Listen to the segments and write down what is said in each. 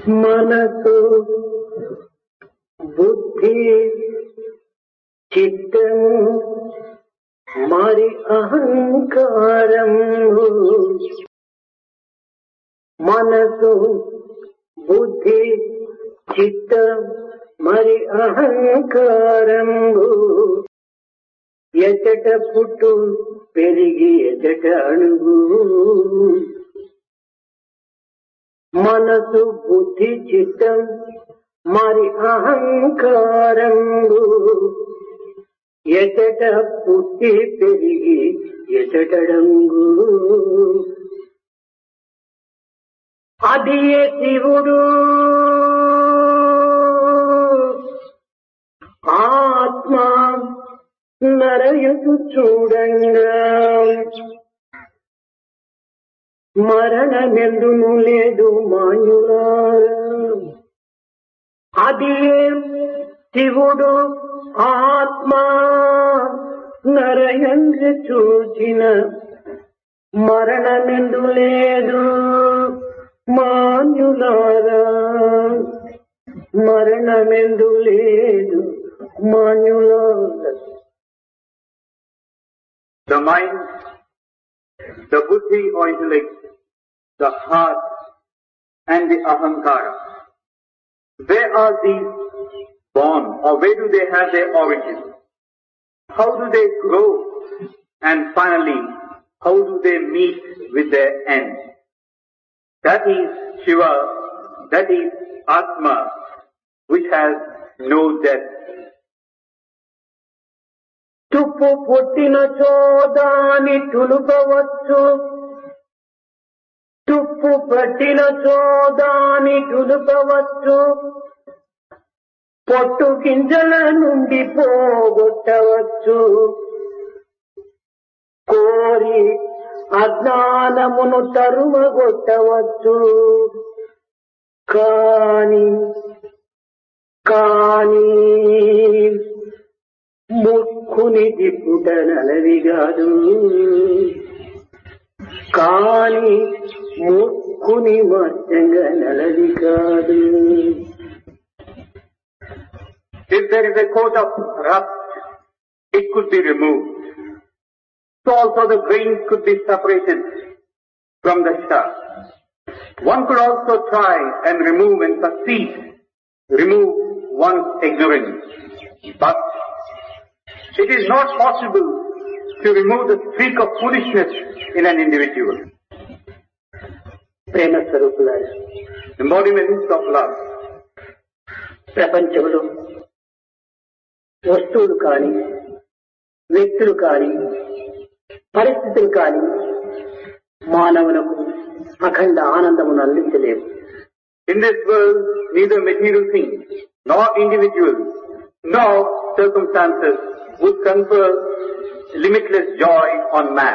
మనసు బుద్ధి చిత్తం మరి అహంకారం. మనసు బుద్ధి చిత్తం మరి అహంకారం ఎచట పుట్టు పెరిగి ఎచట అణుగు. మనసు బుద్ధి చిత్తం మరి అహంకారం ఎచట పుట్టి పెరిగి ఎచటడంగు. అది ఏ శివుడు ఆత్మ నరయుడు చూడంగా మరణమెందును లేదు మాన్యులారా. అది శివుడు ఆత్మ నరయందు చూచిన మరణమెందు లేదు మాన్యులారా. మరణమెందు లేదు మాన్యులారా. The mind, the buddhi or intellect, the heart and the ahankara. Where are these born, or where do they have their origin? How do they grow? And finally, how do they meet with their end? That is Shiva, that is Atma, which has no death. తుప్పు పుట్టిన చోదాని తులుపవచ్చు, తుప్పు పట్టిన చోదాని తులుపవచ్చు, పొట్టు గింజల నుండి పోగొట్టవచ్చు. కోరి అజ్ఞానమును తరుమగొట్టవచ్చు. కాని ముక్కుని దిప్పుట నలవి కాదు. కాని ముక్కుని మధ్యంగా నలవి కాదు. If there is a coat of rust, it could be removed. So also the grains could be separated from the chaff. One could also try and remove and succeed, remove one's ignorance. But it is not possible to remove the streak of foolishness in an individual. ప్రేమ స్వరూపులారా, Embodiments of love. ప్రపంచంలో వస్తువులు కాని, వ్యక్తులు కాని, పరిస్థితులు కాని మానవులకు అఖండ ఆనందమును అందించలేవు. In this world, neither material things, nor individuals, nor circumstances would confer limitless joy on man.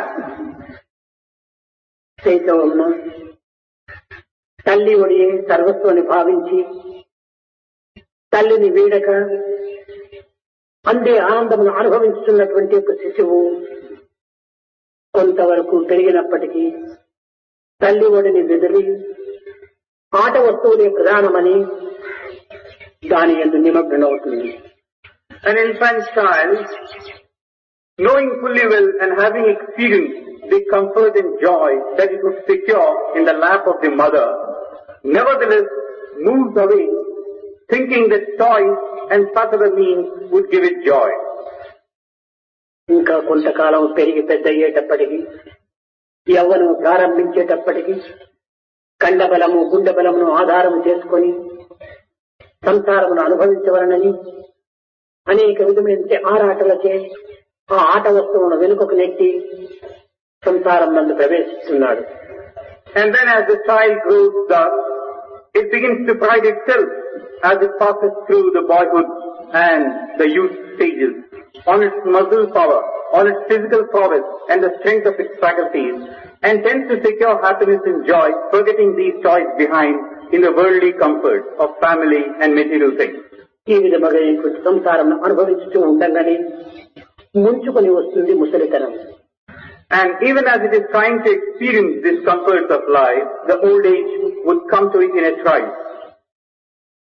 శైశవమున తల్లి ఒడియే సర్వస్వాన్ని భావించి తల్లిని వీడక అందే ఆనందమును అనుభవించుతున్నటువంటి ఒక శిశువు కొంతవరకు పెరిగినప్పటికీ తల్లి ఒడిని బెదిరి ఆట వస్తువులే ప్రధానమని దాని యందు నిమగ్నమవుతుంది. An infant child, knowing fully well and having experienced the comfort and joy that it would secure in the lap of the mother, nevertheless moves away, thinking that toys and such other means would give it joy. ఇంకా కొంతకాలం పెరిగి పెద్ద అయ్యేటప్పటికీ, యవ్వనం ప్రారంభించేటప్పటికీ కండబలము గుండెబలమును ఆధారము చేసుకొని సంసారమును అనుభవించవలనని అనేక విధమైన ఆరాటలచే ఆ ఆట వస్తువును వెనుకకు నెట్టి సంసారం నందు ప్రవేశిస్తున్నాడు. And then as the child grows up, it begins to pride itself as it passes through the boyhood and the youth stages on its muscle power, on its physical prowess and the strength of its faculties, and tends to secure happiness and joy, forgetting these toys behind in the worldly comforts of family and material things. ఈ విధముగా సంసారం అనుభవించుతూ ఉండగానే ముంచుకొని వస్తుంది ముసలితనం. And even as it is trying to experience these comforts of life, the old age would come to it in a trice.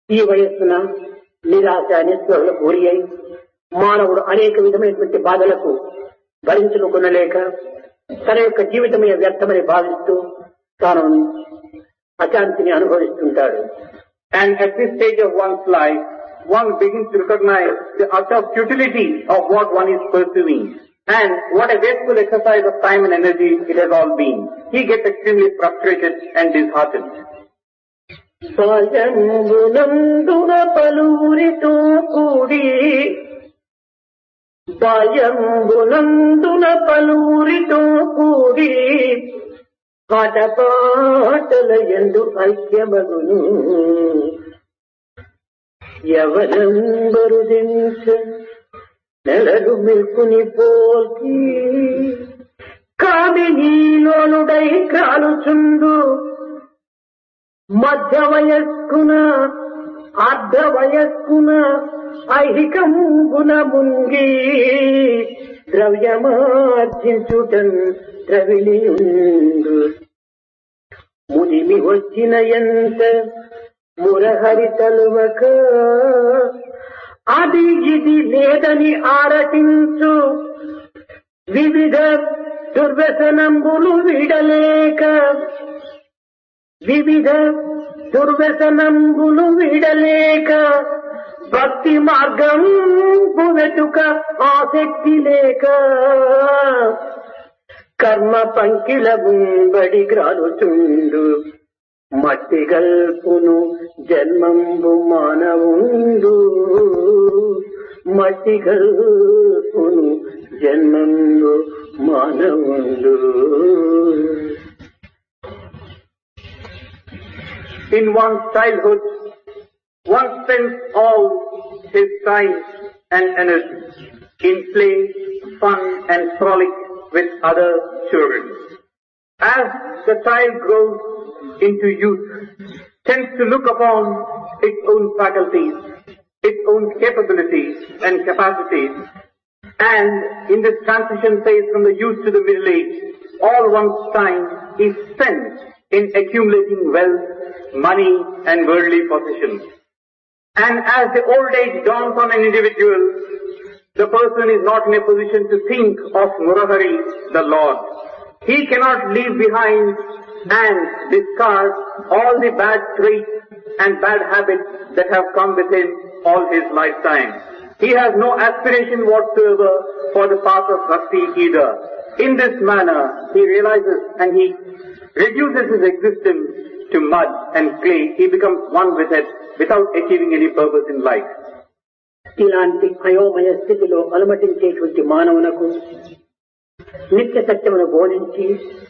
ఈ వయస్సున నిరాశ నిస్పృహలకు గురి అయి మానవుడు అనేక విధమైనటువంటి బాధలకు భరించుకొనలేక తన యొక్క జీవితమే వ్యర్థమని భావిస్తూ తాను అశాంతిని అనుభవిస్తుంటాడు. And at this stage of one's life, one begins to recognize the utter futility of what one is pursuing. And what a wasteful exercise of time and energy it has all been. He gets extremely frustrated and disheartened. బాల్యంబునందున పలువురితో కూడి పాటపాటల యందు ఐక్యమగును యవనంబరుదించ నెలలు మిల్కుని పోల్కి కామినీలోనుడై కాలుచుండు మధ్య వయస్కున అర్ధ వయస్కున ఐహికంబున ముంగి ద్రవ్యమార్జించుటన్ ద్రవిణియుండు ముదిమి వచ్చిన ఎంత మురహరి తలువక అది ఇది లేదని ఆరటించు వివిధ దుర్వ్యసనంబులు విడలేక భక్తి మార్గం వెతుక ఆసక్తి లేక కర్మ పంకిల బడి గ్రాలుచుండు మట్టి గల్పును జన్మంబు మానవుండు మట్టి గల్పును జన్మంబు మానవుండు. In one's childhood, one spends all his time and energy in play, fun and frolic with other children. As the child grows into youth, tends to look upon its own faculties, its own capabilities and capacities, and in this transition phase from the youth to the middle age, all one's time is spent in accumulating wealth, money and worldly possessions. And as the old age dawns on an individual, the person is not in a position to think of Murahari, the Lord. He cannot leave behind and discard all the bad traits and bad habits that have come with him all his lifetime. He has no aspiration whatsoever for the path of bhakti either. In this manner, he realizes and he reduces his existence to mud and clay. He becomes one with it without achieving any purpose in life. ఇలాంటి అయోమయ స్థితిలో అనుమతించేటువంటి మానవునకు నిత్య సత్యమును బోధించి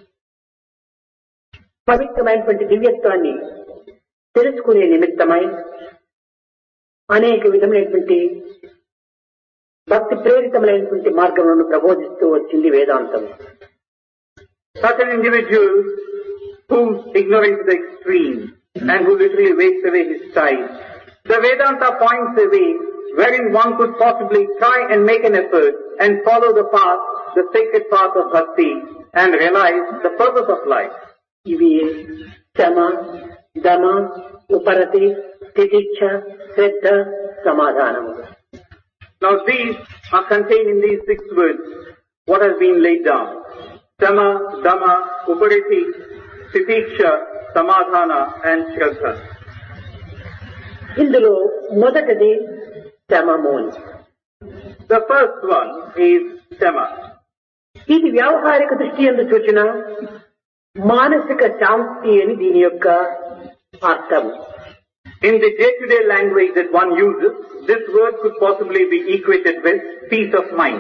పవిత్రమైనటువంటి దివ్యత్వాన్ని తెలుసుకునే నిమిత్తమై అనేక విధమైనటువంటి భక్తి ప్రేరితమైనటువంటి మార్గములను ప్రబోధిస్తూ వచ్చింది వేదాంతం. Such an individual whose ignorance is extreme and who literally wastes away his time, the Vedanta points a way wherein one could possibly try and make an effort and follow the path, the sacred path of bhakti and realize the purpose of life. ఇవి శమ, దమ, ఉపరతి, తితిక్ష, శ్రద్ధ, సమాధానము. Now these are contained in these 6 words, what has been laid down. Sama, Dama, Upariti, Titiksha, Samadhana and Shraddha. ఇందులో మొదటిది శమము. The first one is Sama. ఇది వ్యావహారిక దృష్టి యందు చూచిన మానసిక శాంతి అని దీని యొక్క అర్థం. In the day-to-day language that one uses, this word could possibly be equated with peace of mind.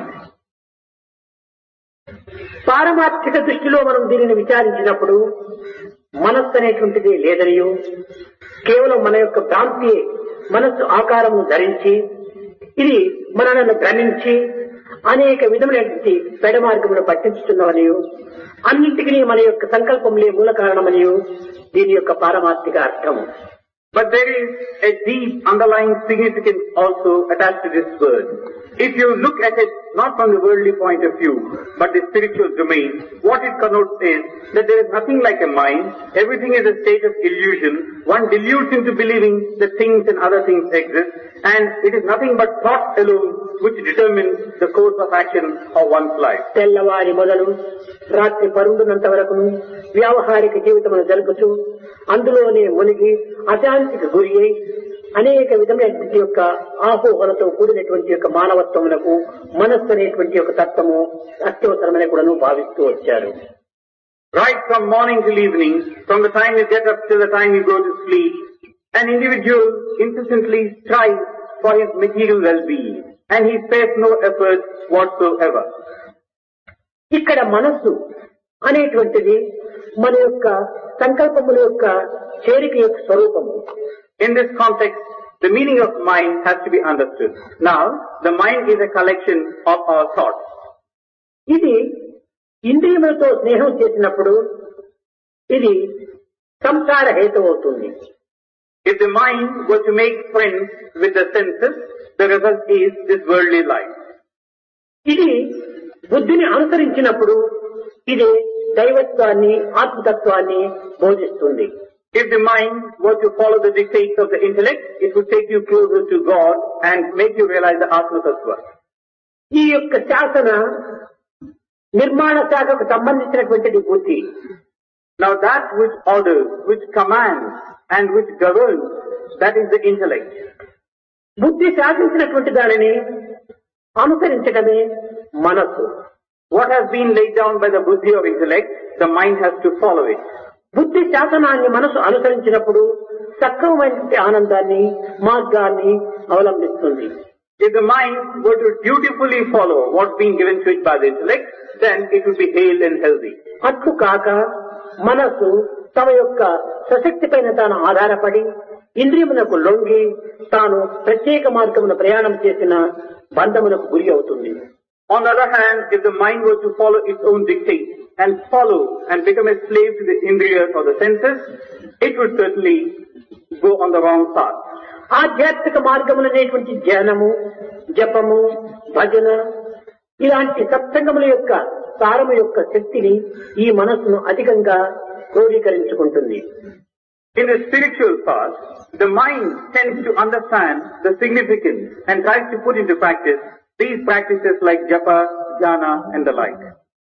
పారమార్థిక దృష్టిలో మనం దీనిని విచారించినప్పుడు మనస్సు అనేటువంటిది లేదనియో కేవలం మన యొక్క భ్రాంతి మనస్సు ఆకారము ధరించి ఇది మనలను భ్రమించి అనేక విధములైనటువంటి పెడ మార్గమును పట్టించుతున్నవనియో అన్నింటికీ మన యొక్క సంకల్పములే మూల కారణమనియో దీని యొక్క పారమార్థిక అర్థము. But there is a deep underlying significance also attached to this word. If you look at it not from the worldly point of view, but the spiritual domain, what it connotes is that there is nothing like a mind. Everything is a state of illusion. One deludes into believing that things and other things exist, and it is nothing but thought alone which determines the course of action of one's life. తెల్లవారి మొదలు రాత్రి పరుండునంత వరకు వ్యావహారిక జీవితమును జరుపుతూ అందులోనే మునిగి అశాంతికి గురి అయి అనేక విధమైనటువంటి యొక్క ఆహోహలతో కూడినటువంటి యొక్క మానవత్వములకు మనస్సు అనేటువంటి యొక్క తత్వము అత్యవసరమని కూడాను భావిస్తూ వచ్చారు. Right from morning till evening, from the time you get up till the time you go to sleep, an individual incessantly strives for his material well-being, and he spares no effort whatsoever. ఇక్కడ మనస్సు అనేటువంటిది మన యొక్క సంకల్పముల యొక్క చేరిక యొక్క స్వరూపము. In this context, the meaning of mind has to be understood. Now, the mind is a collection of our thoughts. ఇది ఇంద్రియములతో స్నేహం చేసినప్పుడు ఇది సంసార హేతు అవుతుంది. If the mind were to make friends with the senses, the result is this worldly life. ఇది బుద్ధిని అనుసరించినప్పుడు ఇది దైవత్వాన్ని ఆత్మతత్వాన్ని బోధిస్తుంది. If the mind were to follow the dictates of the intellect, it would take you closer to God and make you realize the Atma Tattva. ఈ యొక్క శాసన నిర్మాణ శాఖకు సంబంధించినటువంటిది బుద్ధి. Now that which orders, which commands and which governs, that is the intellect. బుద్ధి శాసించినటువంటి దానిని అనుసరించడమే మనస్సు. What has been laid down by the buddhi of intellect, the mind has to follow it. బుద్ధి శాసనాన్ని మనసు అనుసరించినప్పుడు సక్రమమైనటువంటి ఆనందాన్ని మార్గాన్ని అవలంబిస్తుంది. If the mind were to dutifully follow what's been given to it by the intellect, then it would be hale and healthy. అట్లు కాక మనసు తమ యొక్క సశక్తి పైన తాను ఆధారపడి ఇంద్రియమునకు లొంగి తాను ప్రత్యేక మార్గమున ప్రయాణం చేసిన బంధమునకు గురి అవుతుంది. On the other hand, if the mind were to follow its own dictates and follow and become a slave to the indriyas or the senses, it would certainly go on the wrong path. ఆధ్యాత్మిక మార్గములనేటువంటి ధ్యానము, జపము, భజన ఇలాంటి సత్సంగముల యొక్క సారము యొక్క శక్తిని ఈ మనస్సును అధికంగా క్రోడీకరించుకుంటుంది. In the spiritual path, the mind tends to understand the significance and tries to put into practice these practices like japa, jnana and the like.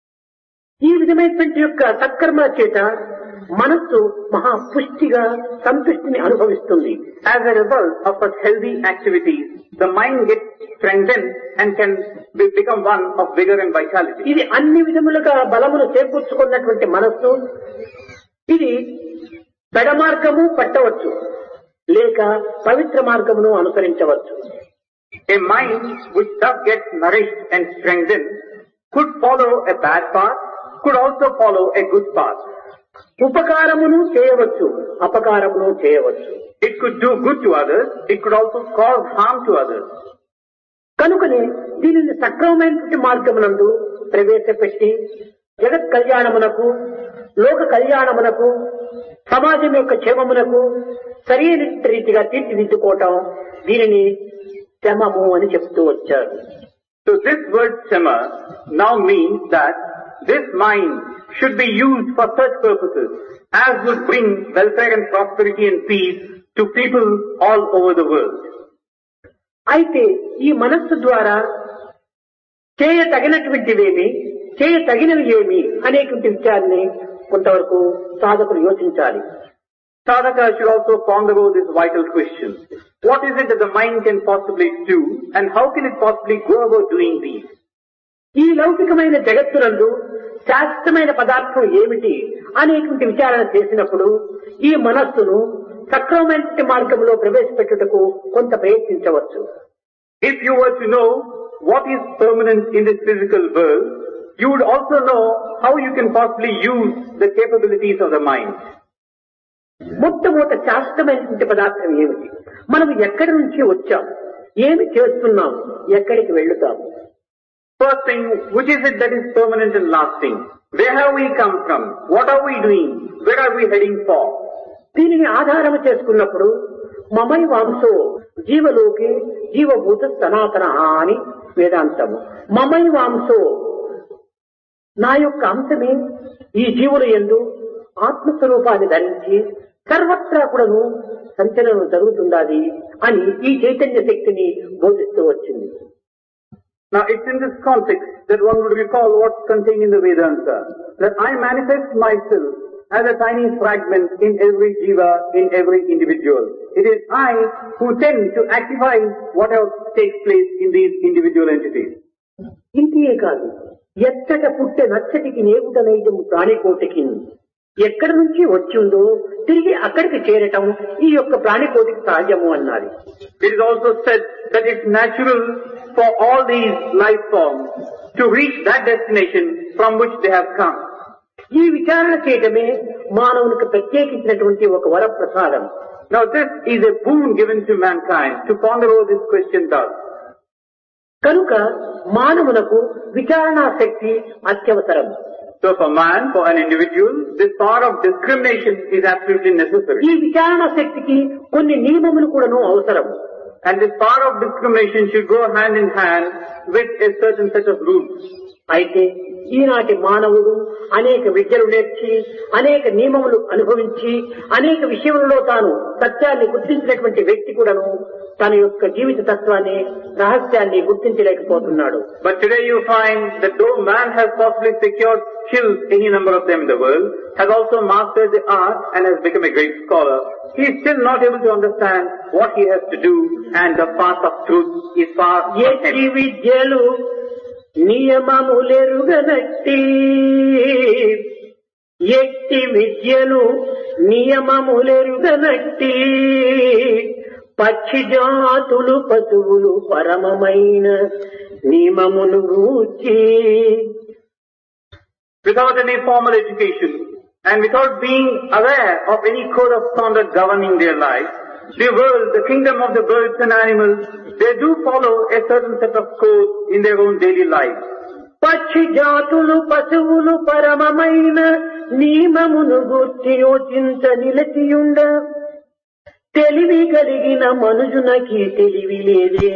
ఈ విధమైనటువంటి యొక్క సత్కర్మ చేత మనస్సు మహా పుష్టిగా సంతృష్టిని అనుభవిస్తుంది. As a result of such healthy activities, the mind gets strengthened and can become one of vigor and vitality. ఇది అన్ని విధములుగా బలమును చేకూర్చుకున్నటువంటి మనస్సు ఇది పెడ మార్గము పట్టవచ్చు, లేక పవిత్ర మార్గమును అనుసరించవచ్చు. A mind which does get nourished and strengthened could follow a bad path, could also follow a good path. ఉపకారమును చేయవచ్చు, అపకారమును చేయవచ్చు. It could do good to others, it could also cause harm to others. కనుకనే దీనిని సక్రమమైనటువంటి మార్గమునందు ప్రవేశపెట్టి జగత్ కళ్యాణమునకు, లోక కళ్యాణమునకు, సమాజం యొక్క క్షేమమునకు సరైన రీతిగా తీర్చిదిద్దుకోవటం దీనిని శమము అని చెప్తూ వచ్చారు. So this word shama now means that this mind should be used for such purposes as would bring welfare and prosperity and peace to people all over the world. అయితే ఈ మనస్సు ద్వారా చేయతగినటువంటివేమి, చేయతగినవి ఏమి అనేటువంటి విషయాన్ని కొంతవరకు సాధకులు యోచించాలి. Sadhaka should also ponder over this vital question. What is it that the mind can possibly do and how can it possibly go about doing these? ఈ లౌకికమైన జగత్తునందు శాశ్వతమైన పదార్థం ఏమిటి అనేటువంటి విచారణ చేసినప్పుడు ఈ మనస్సును సక్రమమైన మార్గంలో ప్రవేశపెట్టుటకు కొంత ప్రయత్నించవచ్చు. If you were to know what is permanent in this physical world, you would also know how you can possibly use the capabilities of the mind. మొట్టమొదట శాశ్వతమైనటువంటి పదార్థం ఏమిటి, మనం ఎక్కడి నుంచి వచ్చాం, ఏమి చేస్తున్నాం, ఎక్కడికి వెళ్తాం. First thing, which is it that is permanent and lasting? Where have we come from? What are we doing? Where are we heading for? దీనిని ఆధారము చేసుకున్నప్పుడు మమై వాంసో జీవలోకి జీవభూత సనాతన అని వేదాంతము. మమైవాంశో, నా యొక్క అంశమే ఈ జీవుల యందు ఆత్మస్వరూపాన్ని ధరించి సర్వత్రా కూడాను సంచలనం జరుగుతుండాలి అని ఈ చైతన్య శక్తిని బోధిస్తూ వచ్చింది. Now it's in this context that one would recall what's contained in the Vedanta, that I manifest myself as a tiny fragment in every jiva, in every individual. It is I who tend to actify whatever takes place in these individual entities. ఇంతే కాదు, ఎచ్చట పుట్టే నచ్చటికి నేగుట నైజము ప్రాణికోటికి, ఎక్కడి నుంచి వచ్చిందో తిరిగి అక్కడికి చేరటం ఈ యొక్క ప్రాణికోటికి సహజము అన్నారు. It is also said that it's natural for all these life forms to reach that destination from which they have come. ఈ విచారణ చేయటమే మానవునికి ప్రత్యేకించినటువంటి ఒక వరప్రసాదం. Now this is a boon given to mankind to ponder over this question thus. కనుక మానవునకు విచారణా శక్తి అత్యవసరం. So for man, for an individual, this power of discrimination is absolutely necessary. ఈ విచారణ శక్తికి కొన్ని నియమములు కూడాను అవసరం. And this power of discrimination should go hand in hand with a certain set of rules. అయితే ఈనాటి మానవుడు అనేక విద్యలు నేర్చి అనేక నియమములు అనుభవించి అనేక విషయములలో తాను సత్యాన్ని గుర్తించినటువంటి వ్యక్తి కూడాను తన యొక్క జీవిత తత్వాన్ని రహస్యాన్ని గుర్తించలేకపోతున్నాడు. But today you find that though man has possibly secured skills, any number of them in the world, has also mastered the art and has become a great scholar, he is still not able to understand what he has to do, and the path of truth is far from him. విద్యలు నియమములెరుగనట్టి, ఎట్టి విద్యలు నియమములెరుగనట్టి, పక్షి జాతులు పశువులు పరమమైన నియమమును గూర్చి. Without any formal education and without being aware of any code of conduct governing their life, the world, the kingdom of the birds and animals, they do follow a certain set of codes in their own daily life. పక్షి జాతులు పశువులు పరమమైన నియమమును గూర్చి యోచించ నిలచియుండ, తెలివి కలిగిన మనుజునకి తెలివి లేదే,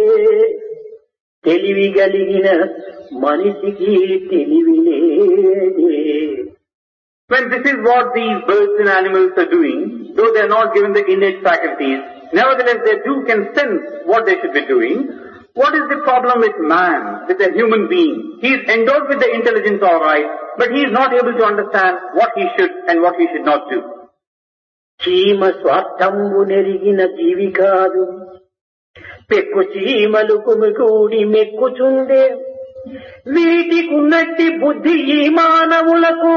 తెలివి కలిగిన మనిషికి తెలివి లేదే. When this is what these birds and animals are doing, though they are not given the innate faculties, nevertheless they too can sense what they should be doing. What is the problem with man, with a human being? He is endowed with the intelligence all right, but he is not able to understand what he should and what he should not do. చీమ స్వార్థంబు నెరిగిన జీవి కాదు, పెక్కు చీమలు కుమికూడి మెక్కుచుండే, వీటికున్నట్టి బుద్ధి ఈ మానవులకు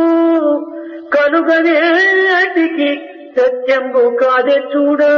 కలుగనేటికి సత్యంబు కాదే చూడా.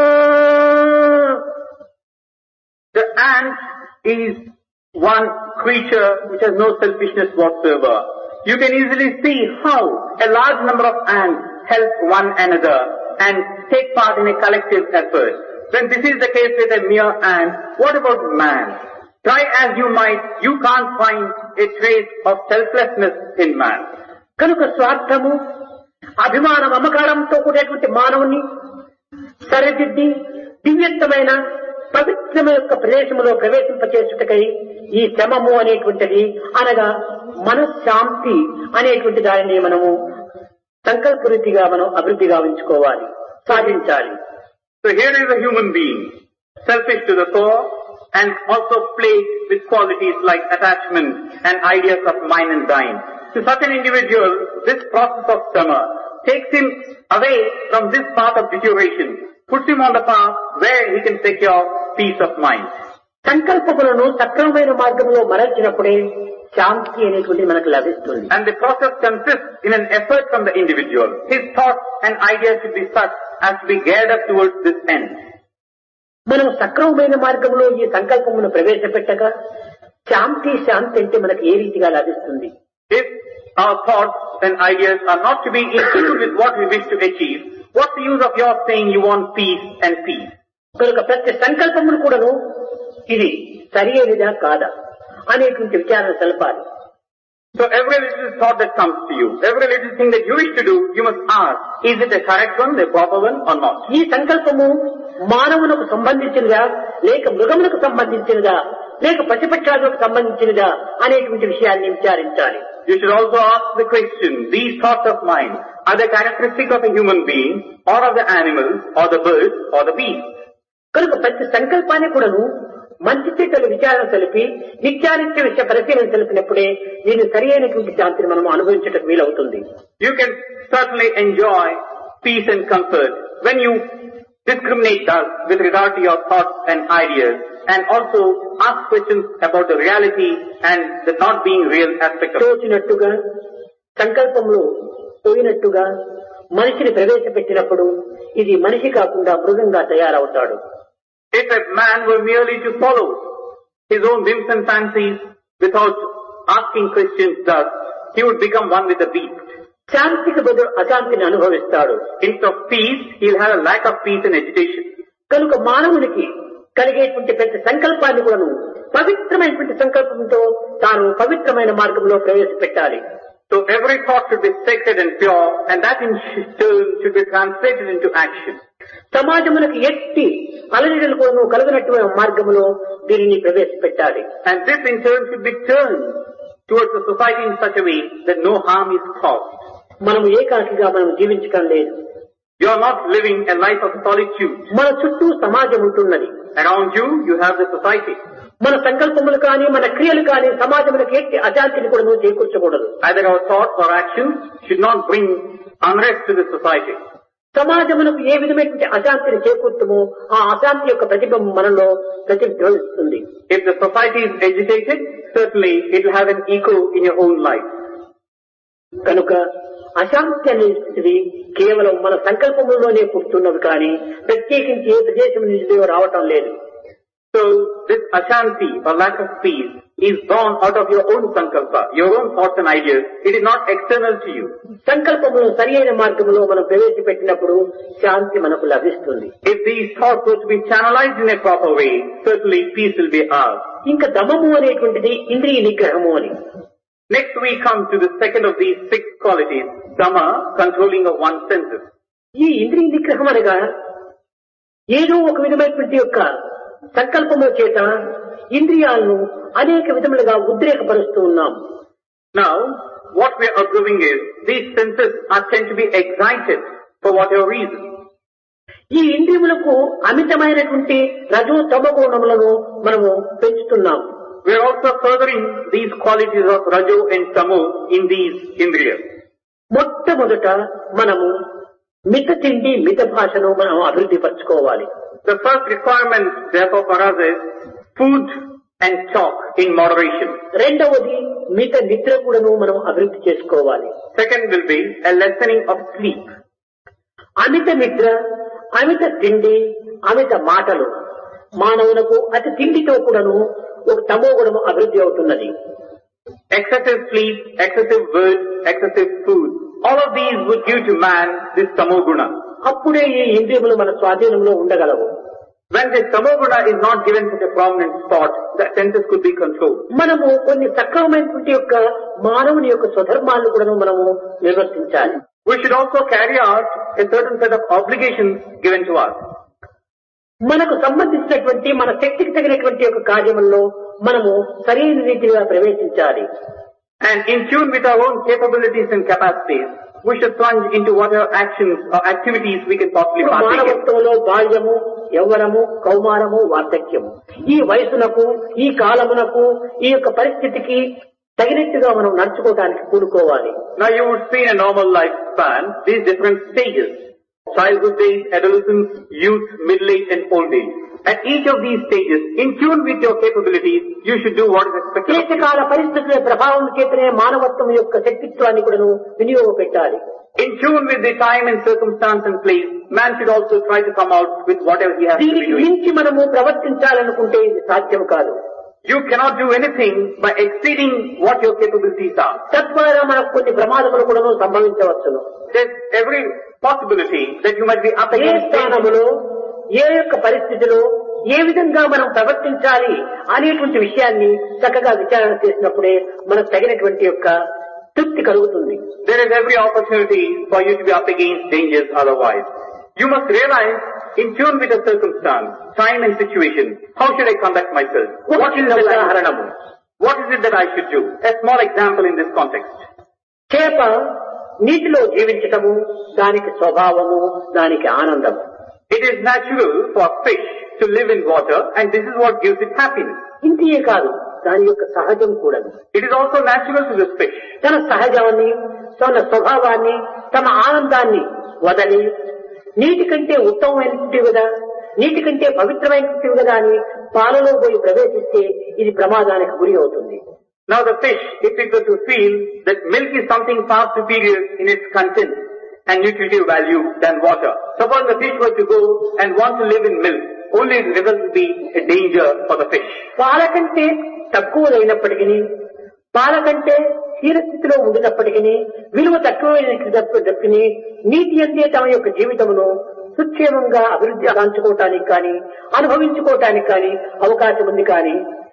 The ant is one creature which has no selfishness whatsoever. You can easily see how a large number of ants help one another and take part in a collective effort. When this is the case with a mere ant, what about man? Try as you might, you can't find a trace of selflessness in man. కనుక స్వార్థము అభిమాన మమకారంతో కూడినటువంటి మానవుని సరిదిద్ది దివ్యత్వమైన పవిత్రమైన యొక్క ప్రదేశంలో ప్రవేశింపచేసుటకై ఈ శ్రమము అనేటువంటిది, అనగా మనశ్శాంతి అనేటువంటి దానిని మనము సంకల్పరీతిగా మనం అభివృద్ధిగా ఉంచుకోవాలి, సాధించాలి. So here is a human being, selfish to the core and also plagued with qualities like attachment and ideas of mine and thine. To such an individual, this process of sama takes him away from this path of deterioration, puts him on the path where he can secure peace of mind. సంకల్పములను సక్రమమైన మార్గంలో మరల్చినప్పుడే శాంతి అనేటువంటి మనకు లభిస్తుంది. And the process consists in an effort from the individual. His thoughts and ideas should be such as to be geared up towards this end. మనం సక్రమమైన మార్గంలో ఈ సంకల్పమును ప్రవేశపెట్టగా శాంతి అంటే మనకు ఏ రీతిగా లభిస్తుంది? If our thoughts and ideas are not to be in tune with what we wish to achieve, what's the use of your saying you want peace and peace? కనుక ప్రతి సంకల్పమును కూడాను ఇది సరి అయినదా కాదా అనేటువంటి విచారణ తెలపాలి. So every little thought that comes to you, every little thing that you wish to do, you must ask, is it a correct one, a proper one or not? ఈ సంకల్పము మానవులకు సంబంధించినదా లేక మృగములకు సంబంధించినదా లేక పశుపక్షాదులకు సంబంధించినదా అనేటువంటి విషయాన్ని విచారించాలి. You should also ask the question, these thoughts of mine, are they characteristic of a human being, or of the animals, or the birds, or the beasts? కనుక ప్రతి సంకల్పాన్ని కూడాను మంచి చెడ్డల విచారణ తెలిపి నిత్యానిత్య విషయ పరిశీలన తెలిపినప్పుడే దీన్ని సరి అయినటువంటి శాంతిని మనం అనుభవించటం వీలవుతుంది. You can certainly enjoy peace and comfort when you discriminate thus with regard to your thoughts and ideas, and also ask questions about the reality and the not being real aspect of it. తోచినట్టుగా సంకల్పంలో పోయినట్టుగా మనిషిని ప్రవేశపెట్టినప్పుడు ఇది మనిషి కాకుండా మృగంగా తయారవుతాడు. If a man were merely to follow his own whims and fancies without asking questions thus, he would become one with the beast. శాంతికి బదులు అశాంతిని అనుభవిస్తాడు. Instead of peace, he'll have a lack of peace and agitation. కనుక మానవునికి కలిగేటువంటి ప్రతి సంకల్పాన్ని కూడాను పవిత్రమైనటువంటి సంకల్పంతో తాను పవిత్రమైన మార్గంలో ప్రవేశపెట్టాలి. So every thought should be sacred and pure, and that in turn should be translated into action. సమాజమునకు ఎట్టి అలజడులు కూడా కలుగునటువంటి మార్గంలో దీనిని ప్రవేశపెట్టాలి. And this in turn should be turned towards the society in such a way that no harm is caused. మనము ఏకాకిగా మనం జీవించడం లేదు. You are not living a life of solitude. మన చుట్టూ సమాజం ఉంటున్నది. Around you, you have the society. మన సంకల్పములు కానీ మన క్రియలు కానీ సమాజములకు ఎట్టి అశాంతిని కూడా చేకూర్చకూడదు. Either our thoughts or actions should not bring unrest to the society. సమాజమునకు ఏ విధమైనటువంటి అశాంతిని చేకూర్చమో ఆ అశాంతి యొక్క ప్రతిబింబం మనలో ప్రతిధ్వనిస్తుంది. If the society is agitated, certainly it will have an echo in your own life. కనుక అశాంతి అనేది కేవలం మన సంకల్పములోనే పుట్టున్నది కానీ ప్రత్యేకించి ఏ ప్రదేశం నుంచి రావటం లేదు. So this ashanti or lack of peace is born out of your own sankalpa, your own thoughts and ideas. It is not external to you. సంకల్పమును సరి అయిన మార్గంలో మనం ప్రవేశపెట్టినప్పుడు శాంతి మనకు లభిస్తుంది. If these thoughts were to be channelized in a proper way, certainly peace will be ours. ఇంకా దమము అనేటువంటిది ఇంద్రియ నిగ్రహము అని. Next we come to the second of these 6 qualities, dhamma, controlling of one's senses. ఈ ఇంద్రియ నిగ్రహం అనగా ఏదో ఒక విధమైనటువంటి యొక్క సంకల్పము చేత ఇంద్రియాలను అనేక విధములుగా ఉద్రేకపరుస్తూ ఉన్నాం. Now, what we are observing is, these senses are tend to be excited for whatever reason. ఈ ఇంద్రియములకు అమితమైనటువంటి రజో తమో గుణములను మనము పెంచుతున్నాం. We are also furthering these qualities of rajo and tamo in these indriyas. మొట్టమొదట మనము మిత తిండి మిత భాషను మనం అభివృద్ధి పరచుకోవాలి. The first requirement therefore for us is food and talk in moderation. రెండవది మిత నిద్ర కూడాను మనం అభివృద్ధి చేసుకోవాలి. Second will be a lessening of sleep. అమిత నిద్ర, అమిత తిండి, అమిత మాటలు మానవులకు అతి తిండితో కూడాను ఒక తమో గుణము అభివృద్ధి అవుతున్నది. Excessive sleep, excessive words, excessive food, all of these would give to man this tamo guna. అప్పుడే ఈ ఇంద్రియములు మన స్వాధీనంలో ఉండగలవు. When this tamo guna is not given such a prominent spot, the senses could be controlled. మనము కొన్ని సక్రమమైనటువంటి యొక్క మానవుని యొక్క స్వధర్మాలను కూడా మనము నిర్వర్తించాలి. We should also carry out a certain set of obligations given to us. మనకు సంబంధించినటువంటి మన శక్తికి తగినటువంటి యొక్క కార్యముల్లో మనము సరైన రీతిగా ప్రవేశించాలి. And in tune with our own capabilities and capacities, we should plunge into whatever actions or activities we can possibly partake in. మానవత్వంలో బాల్యము, యవ్వనము, కౌమారము, వార్ధక్యము, ఈ వయసునకు, ఈ కాలమునకు, ఈ యొక్క పరిస్థితికి తగినట్టుగా మనం నడుచుకోవడానికి కూడుకోవాలి. Now you would see in a normal lifespan these different stages: childhood days, adolescence, youth, middle age and old age. At each of these stages, in tune with your capabilities, you should do what is expected of you. దేశకాల పరిస్థితుల ప్రభావం చేతనే మానవత్వం యొక్క శక్తిత్వాన్ని కూడా వినియోగపెట్టాలి. In tune with the time and circumstance and place, man should also try to come out with whatever he has to be దీనికి doing. మించి మనము ప్రవర్తించాలనుకుంటే ఇది సాధ్యం కాదు. You cannot do anything by exceeding what your capabilities are. తద్వారా మనకు కొన్ని ప్రమాదములు కూడా సంభవించవచ్చును. There's every possibility that you might be up A against స్థానములో, ఏ యొక్క పరిస్థితిలో ఏ విధంగా మనం ప్రవర్తించాలి అనేటువంటి విషయాన్ని చక్కగా విచారణ చేసినప్పుడే మనకు తగినటువంటి యొక్క తృప్తి కలుగుతుంది. There is every opportunity for you to be up against dangers otherwise. You must realize in tune with the circumstance, time and situation. How should I conduct myself? What is it that I should do? A small example in this context. చేప నీటిలో జీవించటము దానికి స్వభావము, దానికి ఆనందము. It is natural for fish to live in water, and this is what gives it happiness. ఇంతియే కాదు, దాని యొక్క సహజం కూడా. It is also natural to this fish. తన సహజాన్ని, తన స్వభావాన్ని, తన ఆనందాన్ని వదలి నీటి కంటే ఉత్తమమైనటువంటివి కదా, నీటి కంటే పవిత్రమైనటువంటివి కదా అని పాలలో పోయి ప్రవేశిస్తే ఇది ప్రమాదానికి గురి అవుతుంది. Now the fish, if it were to feel that milk is something far superior in its content and nutritive value than water, suppose the fish were to go and want to live in milk, only it will be a danger for the fish. పాల కంటే తక్కువదైనప్పటికీ, పాల కంటే స్థిరస్థితిలో ఉండినప్పటికీ, విలువ తక్కువైనప్పటికీ నీటి అందే తమ యొక్క జీవితమును సుక్షేమంగా అభివృద్ధి సాధించుకోవటానికి కానీ అనుభవించుకోవటానికి కానీ అవకాశం ఉంది. కానీ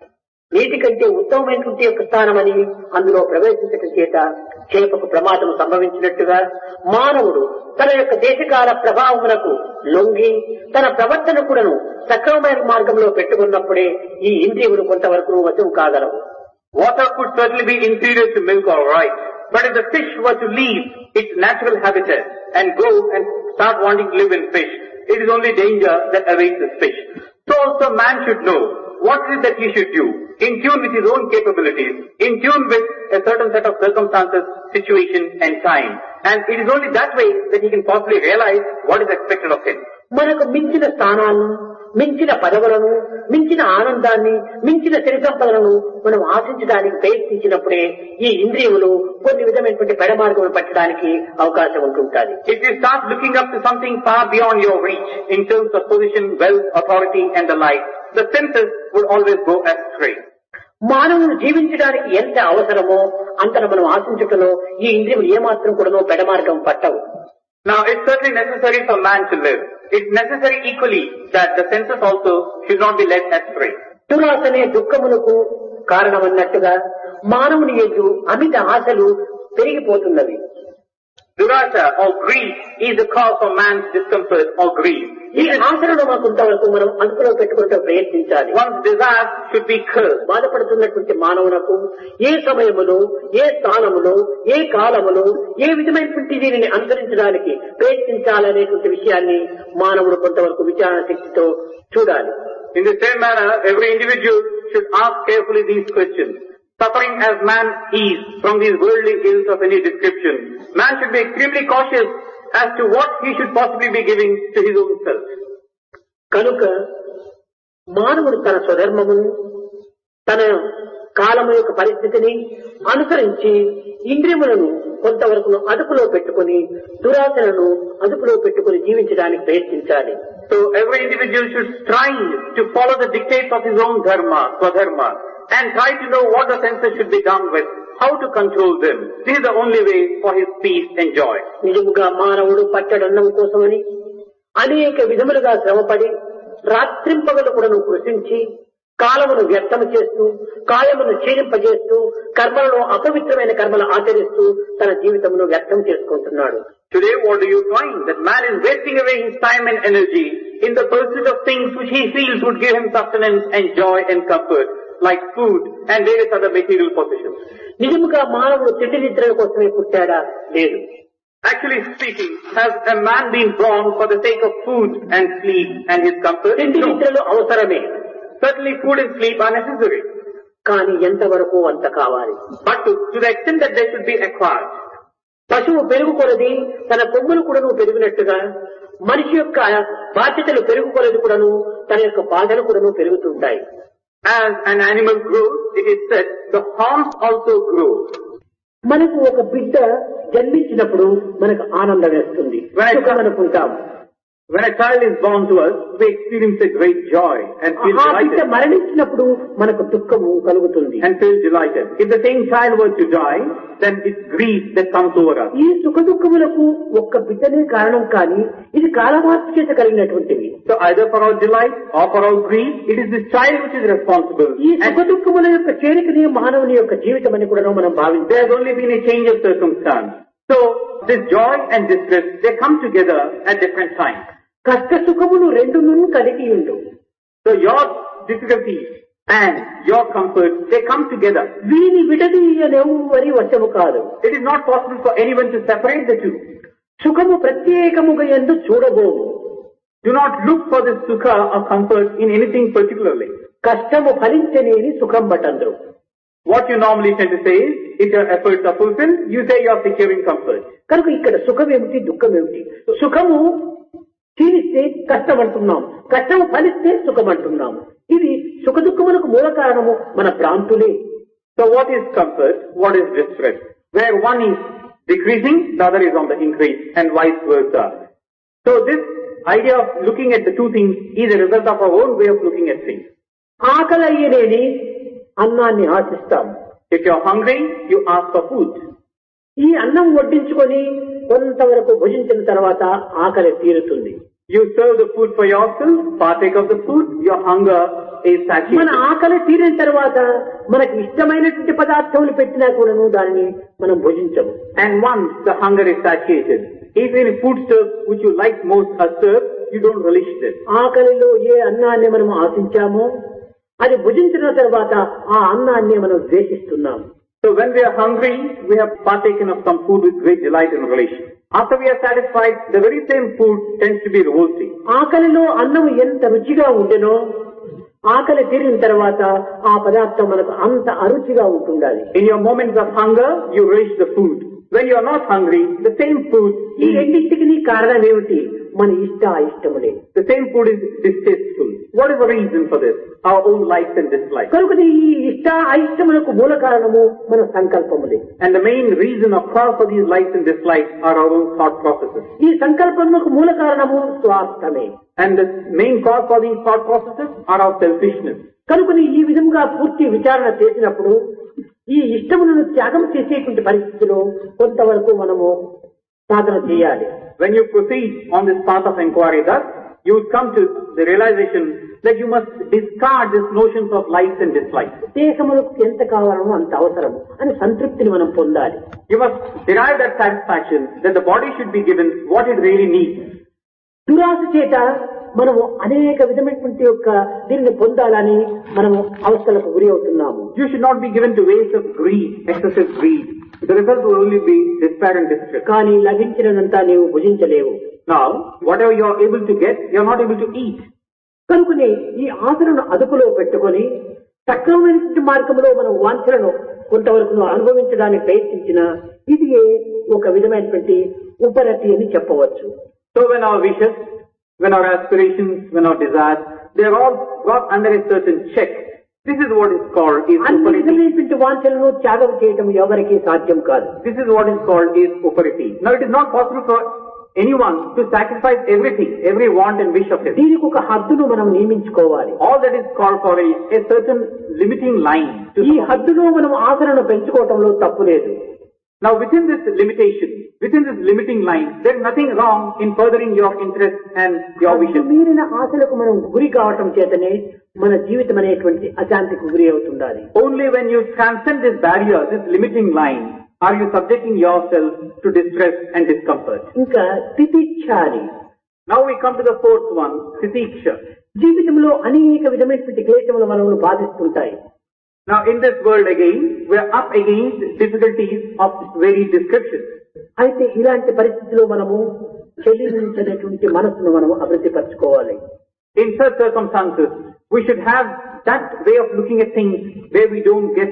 నీటి కంటే ఉత్తమమైనటువంటి యొక్క స్థానమని అందులో ప్రవేశించడం చేత చేపకు ప్రమాదం సంభవించినట్టుగా మానవుడు తన యొక్క దేశకాల ప్రభావమునకు లొంగి తన ప్రవర్తన కూడాను సక్రమమైన మార్గంలో పెట్టుకున్నప్పుడే ఈ ఇంద్రియములు కొంతవరకు వశం కాగలవు. Water could certainly be inferior to milk, all right. But if the fish were to leave its natural habitat and go and start wanting to live in fish, it is only danger that awaits this fish. So also man should know what is it that he should do, in tune with his own capabilities, in tune with a certain set of circumstances, situation and time. And it is only that way that he can possibly realize what is expected of him. మనకు మించిన స్థానాలను, మించిన పదవులను, మించిన ఆనందాన్ని, మించిన సిరి సంపదలను మనం ఆశించడానికి ప్రయత్నించినప్పుడే ఈ ఇంద్రియములు కొన్ని విధమైనటువంటి పెడమార్గం పట్టడానికి అవకాశం ఉంటుంటుంది. If you start looking up to something far beyond your reach in terms of position, wealth, authority and the like, the senses will always go astray. మానవుడు జీవించడానికి ఎంత అవసరమో అంతను మనం ఆశించటంలో ఈ ఇంద్రియములు ఏమాత్రం కూడా పెడమార్గం పట్టవు. Now it's certainly necessary for man to live. It's necessary equally that the senses also should not be led astray. దురాశనే దుఃఖములకు కారణమన్నట్టుగా మానవుని యందు అమిత ఆశలు పెరిగిపోతున్నవి. Durasha or greed is the cause of man's discomfort or grief. ఈ ఆశలను కొంతవరకు మనం అదుపులో పెట్టుకుంటూ ప్రయత్నించాలి. One's desire should be curbed. బాధపడుతున్నటువంటి మానవులకు ఏ సమయములో, ఏ స్థానములో, ఏ కాలములో ఏ విధమైనటువంటి దీనిని అనుసరించడానికి ప్రయత్నించాలనేటువంటి విషయాన్ని మానవుడు కొంతవరకు విచారణ శక్తితో చూడాలి. In the same manner, every individual should ask carefully these questions. Suffering as man is from these worldly ills of any description, man should be extremely cautious as to what he should possibly be giving to his own self. కనుక మానవుడు తన స్వధర్మమును, తన కాలము యొక్క పరిస్థితిని అనుసరించి ఇంద్రియములను కొంతవరకు అదుపులో పెట్టుకుని దురాశలను అదుపులో పెట్టుకుని జీవించడానికి ప్రయత్నించాలి. So every individual should strive to follow the dictates of his own dharma, swadharma, and try to know what the senses should be done with, how to control them. This is the only way for his peace and joy. నిజముగా మానవుడు పట్టడన్నం కోసమని అనేక విధములుగా శ్రమపడి రాత్రింపగలు కూడా కృషించి కాలమును వ్యర్థము చేస్తూ, కాయమును క్షీణింపజేస్తూ, కర్మలను అపవిత్రమైన కర్మలు ఆచరిస్తూ తన జీవితమును వ్యర్థం చేసుకుంటున్నాడు. Today what do you find? That man is wasting away his time and energy in the pursuit of things which he feels would give him sustenance and joy and comfort, like food and various other material possessions. నిజముగా మానవుడు తిండి నిద్రల కోసమే పుట్టాడా? లేదు. Actually speaking, has a man been born for the sake of food and sleep and his comfort? తిండి నిద్రలు అవసరమే. Certainly food and sleep are necessary. కానీ ఎంతవరకు అంత కావాలి. But to the extent that they should be acquired. పశువు పెరుగుకొలది తన కొమ్ములు కూడాను పెరిగినట్టుగా మనిషి యొక్క బాధ్యతలు పెరుగుకొలది కూడాను తన యొక్క బాధలు కూడాను పెరుగుతుంటాయి. As an animal grows, it is said, the horns also grow. మనకు ఒక బిడ్డ జన్మించినప్పుడు మనకు ఆనందం వేస్తుంది, అనుకుంటాం. When a child is born to us, we experience a great joy and feel delighted. మరణించినప్పుడు మనకు దుఃఖము కలుగుతుంది and feel delighted. If the same child were to die, then it's grief that comes over us. ఈ సుఖ దుఃఖములకు ఒక్క బిడ్డనే కారణం, కానీ ఇది కాలమాత్రికత కలిగినటువంటివి. So either for our delight or for our grief, it is this child which is responsible. ఈ సుఖ దుఃఖముల యొక్క చేరికనే మానవుని యొక్క జీవితం అని కూడా మనం భావించాలి. There has only been a change of circumstance. So this joy and distress, they come together at different times. కష్ట సుఖములు రెండును కలిగి ఉండు. So your difficulties and your comfort, they come together. వీని విడదీయనెవ్వరి వశము కాదు. It is not possible for anyone to separate the two. సుఖము ప్రత్యేకముగా ఎందు చూడబోము. Do not look for the sukha or comfort in anything particularly. కష్టము ఫలించనేది సుఖం బటందరు. What you normally tend to say is, if your efforts are fulfilled, you say you are securing comfort. కనుక ఇక్కడ సుఖం ఏమిటి, దుఃఖం ఏమిటి? సుఖము క్షీణిస్తే కష్టం అంటున్నాం, కష్టము ఫలిస్తే సుఖం అంటున్నాం. ఇది సుఖ దుఃఖములకు మూల కారణము మన భ్రాంతులే. So what is comfort? What is distress? Where one is decreasing, the other is on the increase, and vice versa. So this idea of looking at the two things is a result of our own way of looking at things. ఆకలి అయ్యేనేది అన్నాన్ని ఆశిస్తాం. If you are hungry, you ask for food. ఈ అన్నం వడ్డించుకొని కొంతవరకు భుజించిన తర్వాత ఆకలి తీరుతుంది. You serve the food for yourself, partake of the food, your hunger is మన satiated. ఆకలి తీరిన తర్వాత మనకు ఇష్టమైనటువంటి పదార్థములు పెట్టినా కూడాను దానిని మనం భుజించము. And once the hunger is satiated, if any food stuff which you like most are served, you don't relish it. ఆకలిలో ఏ అన్నాన్ని మనం ఆశించామో అది భుజించిన తర్వాత ఆ అన్నాన్ని మనం ద్వేషిస్తున్నాం. So when we are hungry, we have partaken of some food with great delight and relish. After we are satisfied, the very same food tends to be revolting. ఆకలిలో అన్నం ఎంత రుచిగా ఉండెనో ఆకలి తీరిన తర్వాత ఆ పదార్థం మనకు అంత అరుచిగా ఉంటుండాలి. In your moments of hunger, you relish the food. When you are not hungry, the same food ఈ రెండింటికి కారణం ఏమిటి? మన ఇష్టములే. The same food is distasteful. What is the reason for this? Our own likes and dislikes. కనుక ఈ అయిష్టములకు మూల కారణము మన సంకల్పములే. And the main reason or cause for these likes and dislikes are our own thought processes. ఈ సంకల్పములకు మూల కారణము స్వార్థమే. And the main cause for these thought processes are our selfishness. కనుక ఈ విధంగా పూర్తి విచారణ చేసినప్పుడు ఈ ఇష్టములను త్యాగం చేసేటువంటి పరిస్థితిలో కొంతవరకు మనము సాధన చేయాలి. When you proceed on this path of inquiry, thus, you would come to the realization that you must discard these notions of likes and dislikes. దేశములకు ఎంత కావాలనో అంత అవసరం అని సంతృప్తిని మనం పొందాలి. You must derive that satisfaction that the body should be given what it really needs. దురాశ చేత మనము అనేక విధమైనటువంటి యొక్క దీనిని పొందాలని మనము అవస్థలకు గురి అవుతున్నాము. You should not be given to ways of greed, excessive greed. The result will only be despair and distress. కానీ లభించినంతా నీవు భుజించలేవు. Now, whatever you are able to get, you are not able to eat. కనుకనే ఈ ఆశలను అదుపులో పెట్టుకొని సక్రమమైనటువంటి మార్గంలో మనం వాంఛలను కొంతవరకు అనుభవించడానికి ప్రయత్నించిన ఇది ఒక విధమైనటువంటి ఉపరతి అని చెప్పవచ్చు. So when our wishes, when our aspirations, when our desires, they are all brought under a certain check. This is what is called అన్ని upariti. విధమైనటువంటి వాంఛలను త్యాగం చేయడం ఎవరికీ సాధ్యం కాదు. This is what is called upariti. Now it is not possible for anyone to sacrifice everything, every want and wish of his. దీనికి ఒక హద్దును మనం నియమించుకోవాలి. All that is called for is a certain limiting line. ఈ హద్దులో మనం ఆశలను పెంచుకోవటంలో తప్పు లేదు. Now within this limitation, within this limiting line, there is nothing wrong in furthering your interest and your wishes. మీరిన ఆశలకు మనం గురి కావటం చేతనే మన జీవితం అనేటువంటి అశాంతికి గురి అవుతుండాలి. Only when you transcend this barrier, this limiting line, are you subjecting yourself to distress and discomfort. ఇంకా తితిచ్ఛాని. Now we come to the fourth one, titiksha. జీవితంలో అనేక విధమైనటువంటి క్లేశములు మనల్ని బాధిస్తుంటాయి. Now in this world again, we are up against difficulties of varied descriptions. అయితే ఇలాంటి పరిస్థితిలో మనము చెల్లించినటువంటి మనసును మనం అభివృద్ధి పరచుకోవాలి. In such circumstances, we should have that way of looking at things where we don't get,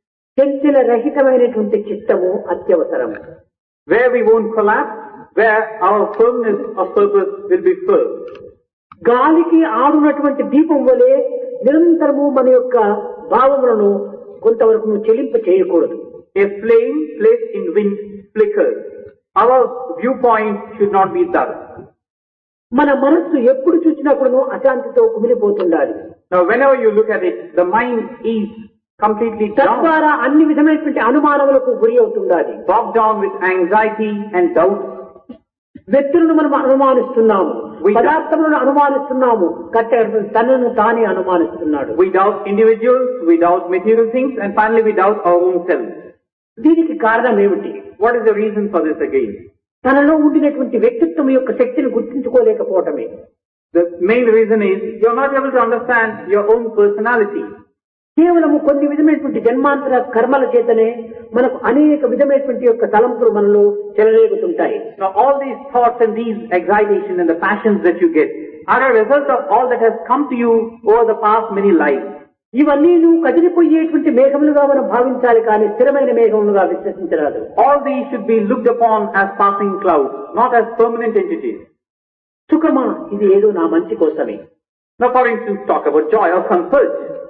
చంచల రహితమైనటువంటి చిత్తము అత్యవసరం. where we won't collapse, where our firmness of purpose will be firm. గాలికి ఆడునటువంటి దీపం వలె నిరంతరము మన యొక్క భావములను కొంతవరకు చెలింప చేయకూడదు. A flame placed in wind flickers. Our viewpoint should not be dull. మన మనస్సు ఎప్పుడు చూసినప్పుడు అశాంతితో కుమిలిపోతుండాలి. Now whenever you look at it, the mind is completely down, తద్వారా అన్ని విధమైనటువంటి అనుమానములకు గురి అవుతుండాలి. bogged down with anxiety and doubt. వ్యక్తులను మనం అనుమానిస్తున్నాము, పదార్థములను అనుమానిస్తున్నాము, తనను తానే అనుమానిస్తున్నాడు. We doubt individuals, we doubt material things, and finally we doubt our own self. దీనికి కారణం ఏమిటి? What is the reason for this again? తనలో ఉండినటువంటి వ్యక్తిత్వం యొక్క శక్తిని గుర్తించుకోలేకపోవటమే. The main reason is you are not able to understand your own personality. కేవలము కొన్ని విధమైనటువంటి జన్మాంతర కర్మల చేతనే మనకు అనేక విధమైనటువంటి యొక్క తలంపులు మనలో చెలరేగుతుంటాయి. Now all these thoughts and these excitation and the passions that you get are a result of all that has come to you over the past many lives. ఇవన్నీ కదిలిపోయేటువంటి మేఘములుగా మనం భావించాలి కానీ స్థిరమైన మేఘములుగా విశ్వసించరాదు. All these should be looked upon as passing clouds, not as permanent entities. సుఖమా ఇది ఏదో నా మంచి కోసమే. Now for instance talk about joy or comfort.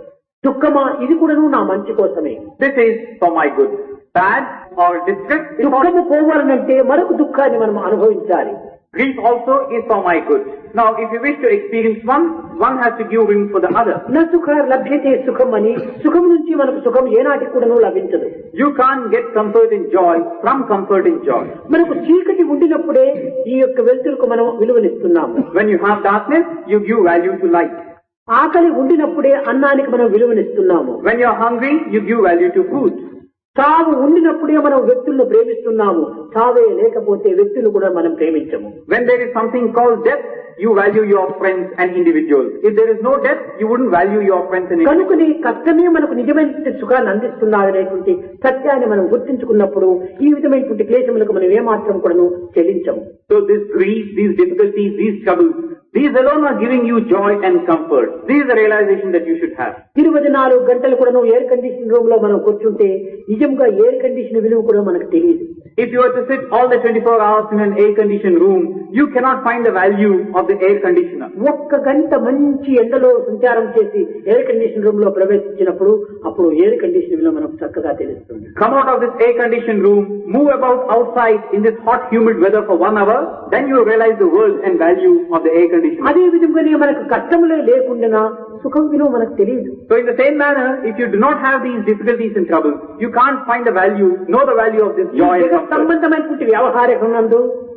దుఃఖమా ఇది కూడాను నా మంచి కోసమే. This is for my good. Bad or distress is for... దుఃఖము పోవాలనంటే మరొక దుఃఖాన్ని మనం అనుభవించాలి. Grief also is for my good. Now if you wish to experience one has to give room for the other. నా సుఖ లభ్యతే సుఖం అని సుఖం నుంచి మనకు సుఖం ఏనాటికి కూడాను లభించదు. You can't get comfort in joy from comfort in joy. మనకు చీకటి ఉండినప్పుడే ఈ యొక్క వెలుతురుకు మనం విలువనిస్తున్నాము. When you have darkness, you give value to light. ఆకలి ఉండినప్పుడే అన్నానికి మనం విలువనిస్తున్నాము. When you are hungry, you give value to food. చావు ఉండినప్పుడే మనం వ్యక్తులను ప్రేమిస్తున్నాము. చావే లేకపోతే వ్యక్తులు కూడా మనం ప్రేమించము. When there is something called death, you value your friends and individuals. If there is no death, you wouldn't value your friends and individuals. కనుకనే కష్టమే మనకు నిజమైన సుఖాన్ని అందిస్తున్నదనేటువంటి సత్యాన్ని మనం గుర్తించుకున్నప్పుడు ఈ విధమైనటువంటి క్లేశములకు మనం ఏమాత్రం కూడాను చెల్లించము. So this grief, these difficulties, these troubles, these alone are giving you joy and comfort. This is the realization that you should have. 24 గంటలు కూడాను ఎయిర్ కండిషన్ రూమ్ లో మనం కూర్చుంటే నిజంగా ఎయిర్ కండిషన్ విలువ కూడా మనకు తెలియదు. If you were to sit all the 24 hours in an air-conditioned room, you cannot find the value of the air conditioner. ఒక్క గంట మంచి ఎండలో సంచారం చేసి ఎయిర్ కండిషన్ రూమ్ లో ప్రవేశించినప్పుడు అప్పుడు ఎయిర్ కండిషన్ విలువ మనకు చక్కగా తెలుస్తుంది. Come out of this air-conditioned room, move about outside in this hot, humid weather for 1 hour, then you realize the worth and value of the air conditioner. అదే విధంగానే మనకు కష్టములే లేకుండా సుఖం విలువ మనకు తెలియదు. So in the same manner, if you do not have these difficulties and troubles, you can't find the value, know the value of this joy and comfort. సంబంధమైనటువంటి వ్యవహారమునందు,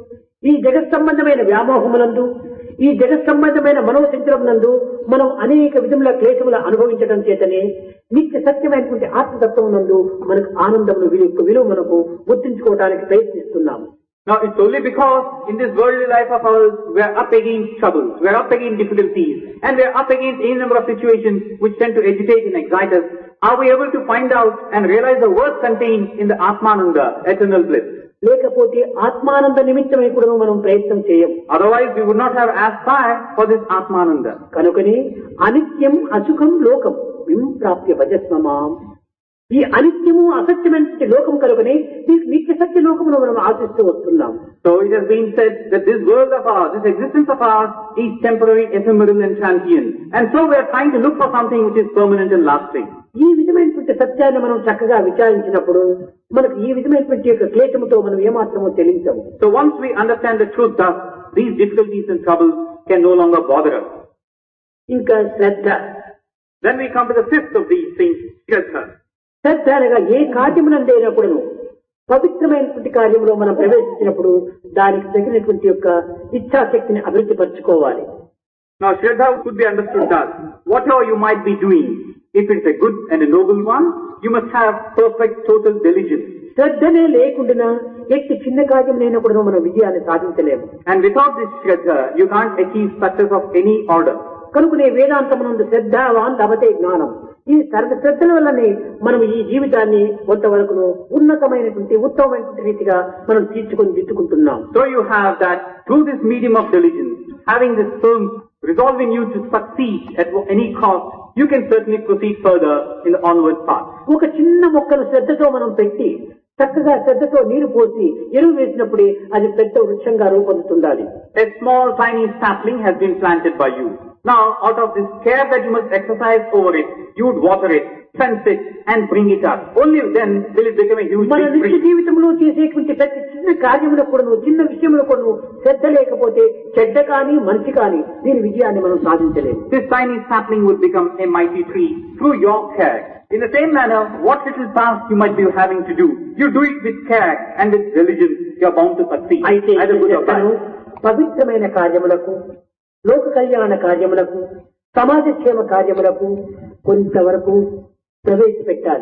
ఈ జగత్ సంబంధమైన వ్యామోహమునందు, ఈ జగత్ సంబంధమైన మనోసంచలమునందు మనం అనేక విధముల క్లేశములు అనుభవించడం చేతనే నిత్య సత్యమైనటువంటి ఆత్మతత్వం నందు మనకు ఆనందమును విలువ మనకు గుర్తించుకోవడానికి ప్రయత్నిస్తున్నాము. Now it's only because in this worldly life of ours, we are up against troubles, we are up against difficulties, and we are up against any number of situations which tend to agitate and excite us. Are we able to find out and realize the worth contained in the Atmananda, eternal bliss? లేకపోతే ఆత్మానంద నిమిత్తమై కూడా మనం ప్రయత్నం చేయం. Otherwise we would not have aspired for this Atmananda. కనుకనే అనిత్యం అసుఖం లోకం వింప్రాప్య భజస్మమాం. ఈ అనిత్యము అసత్యమైన లోకం కనుకనే నిత్య సత్య లోకమును మనం ఆశిస్తూ వస్తున్నాం. So it has been said that this world of ours, this existence of ours is temporary, ephemeral and transient. And so we are trying to look for something which is permanent and lasting. ఈ విధమైనటువంటి సత్యాన్ని మనం చక్కగా విచారించినప్పుడు మనకు ఈ విధమైనటువంటి యొక్క క్లేశముతో మనం ఏమాత్రమో చెల్లించము. So once we understand the truth thus, these difficulties and troubles can no longer bother us. ఇంకా శ్రద్ధ. Then we come to the fifth of these things, Shraddha. శ్రద్ధ అనగా ఏ కార్యమునందైనప్పుడు పవిత్రమైనటువంటి కార్యంలో మనం ప్రవేశించినప్పుడు దానికి తగినటువంటి యొక్క ఇచ్ఛాశక్తిని అభివృద్ధి పరచుకోవాలి. Now Shraddha could be understood thus. Whatever you might be doing, if it's a good and a noble one, you must have perfect total diligence. శ్రద్ధనే లేకుండా ఎట్టి చిన్న కార్యమునైనా కూడా మనం విజయాన్ని సాధించలేము. And without this Shraddha, you can't achieve success of any order. కనుకనే వేదాంతమునందు శ్రద్ధావాన్ లభతే జ్ఞానం. ఈ శ్రద్ధల వల్లనే మనం ఈ జీవితాన్ని కొంతవరకు ఉన్నతమైనటువంటి ఉత్తమమైనటువంటి రీతిగా మనం దిద్దుకుంటున్నాం. So you have that through this medium of diligence, having this firm resolve in you to succeed at any cost, you can certainly proceed further in the onward path. ఒక చిన్న మొక్కను శ్రద్ధతో మనం పెట్టి చక్కగా శ్రద్ధతో నీరు పోసి ఎరువు వేసినప్పుడే అది పెద్ద వృక్షంగా రూపొందుతుండాలి. A small tiny sapling has been planted by you. Now, out of this care that you must exercise over it, you would water it, fence it, and bring it up. Only then will it become a huge మన నిత్య tree. జీవితంలో చేసేటువంటి ప్రతి చిన్న కార్యములో కూడా చిన్న విషయంలో కూడా శ్రద్ధ లేకపోతే చెడ్డ కానీ మంచి కానీ దీని విజయాన్ని మనం సాధించలేము. This tiny sapling would become a mighty tree through your care. In the same manner, what little task you might be having to do, you do it with care and with diligence, you are bound to succeed. అయితే Either good or bad. పవిత్రమైన కార్యములకు, లోక కళ్యాణ కార్యములకు, సమాజ క్షేమ కార్యములకు కొంతవరకు ప్రవేశపెట్టాలి.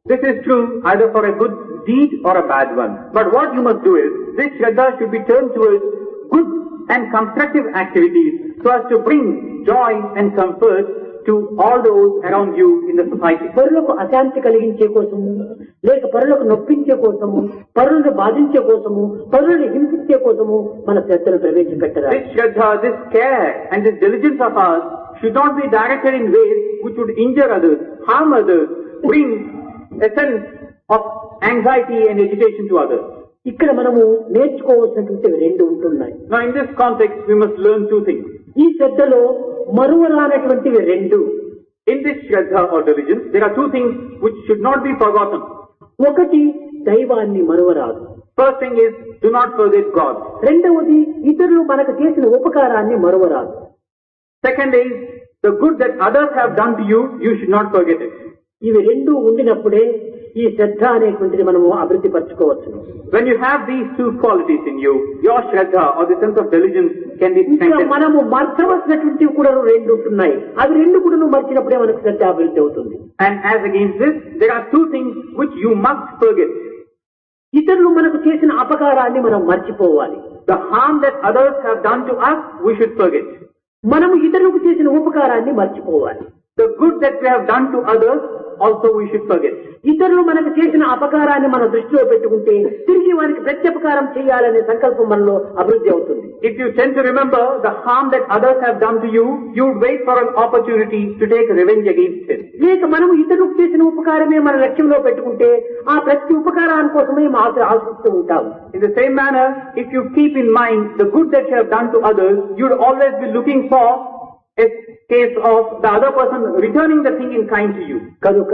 This is true either for a good deed or a bad one. But what you must do is, this Shraddha should be turned towards good and constructive activities so as to bring joy and comfort to all those around you in the society. పరులకు అశాంతి కలిగించే కోసము, లేక పరులకు నొప్పించే కోసము, పరులను బాధించే కోసము, పరులను హింసించే కోసము మన శ్రద్ధను ప్రవేశపెట్టరాదు. This Shraddha, this care and this diligence of ours should not be directed in ways which would injure others, harm others, bring a sense of anxiety and agitation to others. ఇక్కడ మనము నేర్చుకోవాల్సినటువంటి రెండు ఉంటున్నాయి. Now in this context we must learn two things. ఈ శ్రద్ధలో మరువరానటువంటివి రెండు. In this Shraddha or diligence there are two things which should not be forgotten. ఒకటి దైవాన్ని మరువరాదు. First thing is, do not forget God. రెండవది ఇతరులు మనకు చేసిన ఉపకారాన్ని మరువరాదు. Second is, the good that others have done to you, you should not forget it. ఇవి రెండు ఉండినప్పుడే ఈ శ్రద్ధ అనేటువంటిది మనము అభివృద్ధి పరచుకోవచ్చు. When you have these two qualities in you, your Shraddha or the sense of diligence can be strengthened. మనము మర్చవలసినటువంటివి కూడా రెండు ఉంటున్నాయి. అవి రెండు కూడా మర్చినప్పుడే మనకు శ్రద్ధ అభివృద్ధి అవుతుంది. And as against this, there are two things which you must forget. ఇతరులు మనకు చేసిన అపకారాన్ని మనం మర్చిపోవాలి. The harm that others have done to us, we should forget. మనము ఇతరులకు చేసిన ఉపకారాన్ని మర్చిపోవాలి. The good that we have done to others, also we should forget. ఇతరులు మనకు చేసిన అపకారాన్ని మన దృష్టిలో పెట్టుకుంటే తిరిగి వారికి ప్రత్యుపకారం చేయాలనే సంకల్పం మనలో అభివృద్ధి అవుతుంది. If you tend to remember the harm that others have done to you, you wait for an opportunity to take revenge against it. లేక మనము ఇతరులకు చేసిన ఉపకారమే మన లక్ష్యంలో పెట్టుకుంటే ఆ ప్రతి ఉపకారాని కోసమే ఆశిస్తూ ఉంటాము. In the same manner, if you keep in mind the good that you have done to others, you would always be looking for a case of the other person returning the thing in kind to you. కనుక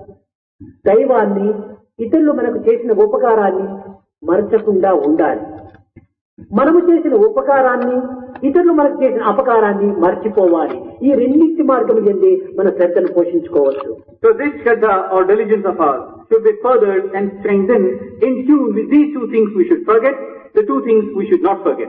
దైవాన్ని, ఇతరులు మనకు చేసిన ఉపకారాన్ని మరచకుండా ఉండాలి. మనము చేసిన ఉపకారాన్ని, ఇతరులు మనకు చేసిన అపకారాన్ని మర్చిపోవాలి. ఈ రెండింటి మార్గం ఎందే మన శ్రద్ధను పోషించుకోవచ్చు. So this Shraddha or diligence of ours should be furthered and strengthened in tune with these two things we should forget, the two things we should not forget.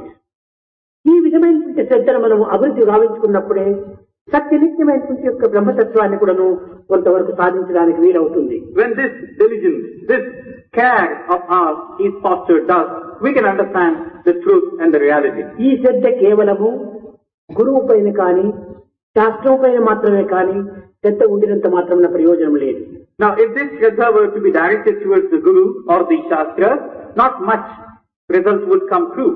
ఈ విధమైనటువంటి శ్రద్ధను మనం అభివృద్ధి గావించుకున్నప్పుడే సత్యనిత్యమైనటువంటి యొక్క బ్రహ్మతత్వాన్ని కూడాను కొంతవరకు సాధించడానికి వీలవుతుంది. When this diligence, this care of ours is fostered thus, we can understand the truth and the reality. ఈ శ్రద్ధ కేవలము గురువు పైన కానీ శాస్త్రం పైన మాత్రమే కానీ శ్రద్ధ ఉండినంత మాత్రం ప్రయోజనం లేదు. Now if this Shraddha were to be directed towards the Guru or the Shastra, not much results would come through.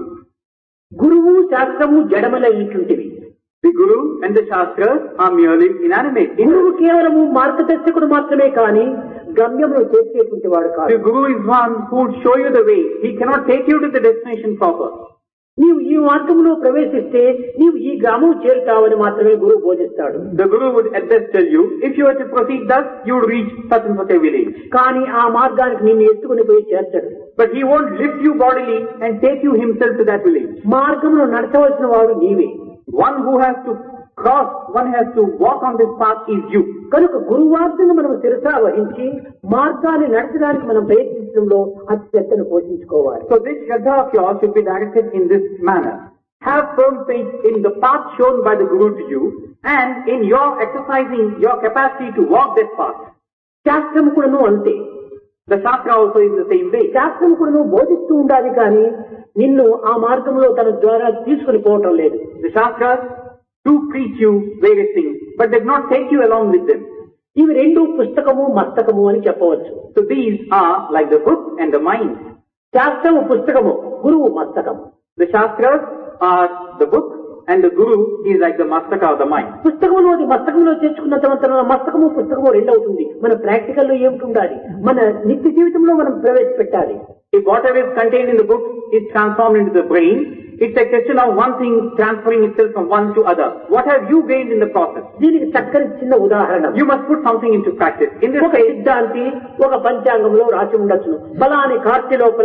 గురువు శాస్త్రము జడములైనటువంటివి. The Guru and the Shastras are merely inanimate. గురువు కేవలము మార్గదర్శకుడు మాత్రమే కానీ గమ్యమును చేసేటువంటి వాడు కాదు. The Guru is one who would show you the way. He cannot take you to the destination proper. నీవు ఈ మార్గంలో ప్రవేశిస్తే నీవు ఈ గ్రామం చేరుతావని మాత్రమే గురువు బోధిస్తాడు. The Guru would at best tell you, if you were to proceed thus, you would reach such and such a village. కానీ ఆ మార్గానికి నిన్ను ఎత్తుకుని పోయి చేర్చడు. But he won't lift you bodily and take you himself to that village. మార్గమును నడచవలసిన వాడు నీవే. One who has to cross, one has to walk on this path is you. కనుక గురువార్తను మనం శిరసా వహించి మార్గాన్ని నడచడానికి మనం ప్రయత్నించడంలో అతి శ్రద్ధను పోషించుకోవాలి. So this Shraddha of yours should be directed in this manner. Have firm faith in the path shown by the Guru to you and in your exercising your capacity to walk that path. శాస్త్రము కూడాను అంతే. The Shastra also is the same way. శాస్త్రం కూడాను బోధిస్తూ ఉండాలి కానీ నిన్ను ఆ మార్గంలో తన ద్వారా తీసుకుని పోవటం లేదు. The Shastras do preach you various things, but they do not take you along with them. ఇవి రెండు పుస్తకము మస్తకము అని చెప్పవచ్చు. So these are like the book and the mind. శాస్త్రము పుస్తకము, గురువు మస్తకము. The Shastras are the book and the Guru is like the mastaka of the mind. పుస్తకంలోది మస్తకంలో చేర్చుకున్నంత మాత్రాన మస్తకము పుస్తకము రెండవుతుంది. మన ప్రాక్టికల్ లో ఏమిటి ఉండాలి, మన నిత్య జీవితంలో మనం ప్రవేశపెట్టాలి. If whatever is contained in the book is transformed into the brain, it's a question of one thing transferring itself from one to other. What have you gained in the process? దీనికి చక్కని చిన్న ఉదాహరణ. You must put something into practice. In this ఒక సిద్ధాంతి ఒక పంచాంగంలో రాసి ఉండొచ్చును, బలాని కార్తె లోపల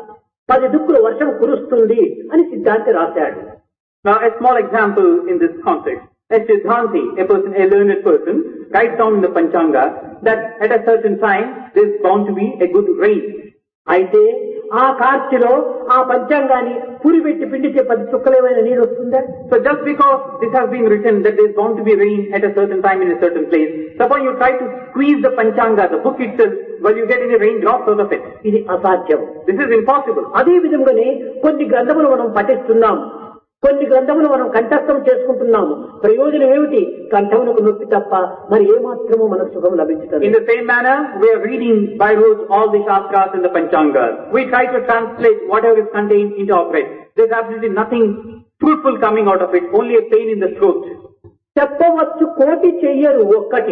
10 దిక్కులు వర్షం కురుస్తుంది అని సిద్ధాంతి రాశాడు. Now a small example in this context. A Siddhanti, a learned person, writes down in the Panchanga that at a certain time there is bound to be a good rain. అయితే ఆ కార్తెలో ఆ పంచాంగాన్ని పురిపెట్టి పిండితే 10 చుక్కలేమైనా నీరు వస్తుందా? So just because this has been written that there is bound to be rain at a certain time in a certain place, suppose you try to squeeze the Panchanga, the book itself, well, you get any raindrops out of it. ఇది అసాధ్యం. This is impossible. అదే విధంగానే కొన్ని గ్రంథములు మనం పఠిస్తున్నాం, కొన్ని గ్రంథములు మనం కంఠస్థం చేసుకుంటున్నాము. ప్రయోజనం ఏమిటి? కంఠమునకు నొప్పి తప్ప మరి ఏమాత్రము మనకు సుఖం లభించదు. In the same manner, we are reading by rote all the Shastras and the Panchangas. We try to translate whatever is contained into our breath. There is absolutely nothing fruitful coming out of it, only a pain in the throat. చెప్పవచ్చు కోటి చెయ్యరు ఒక్కటి.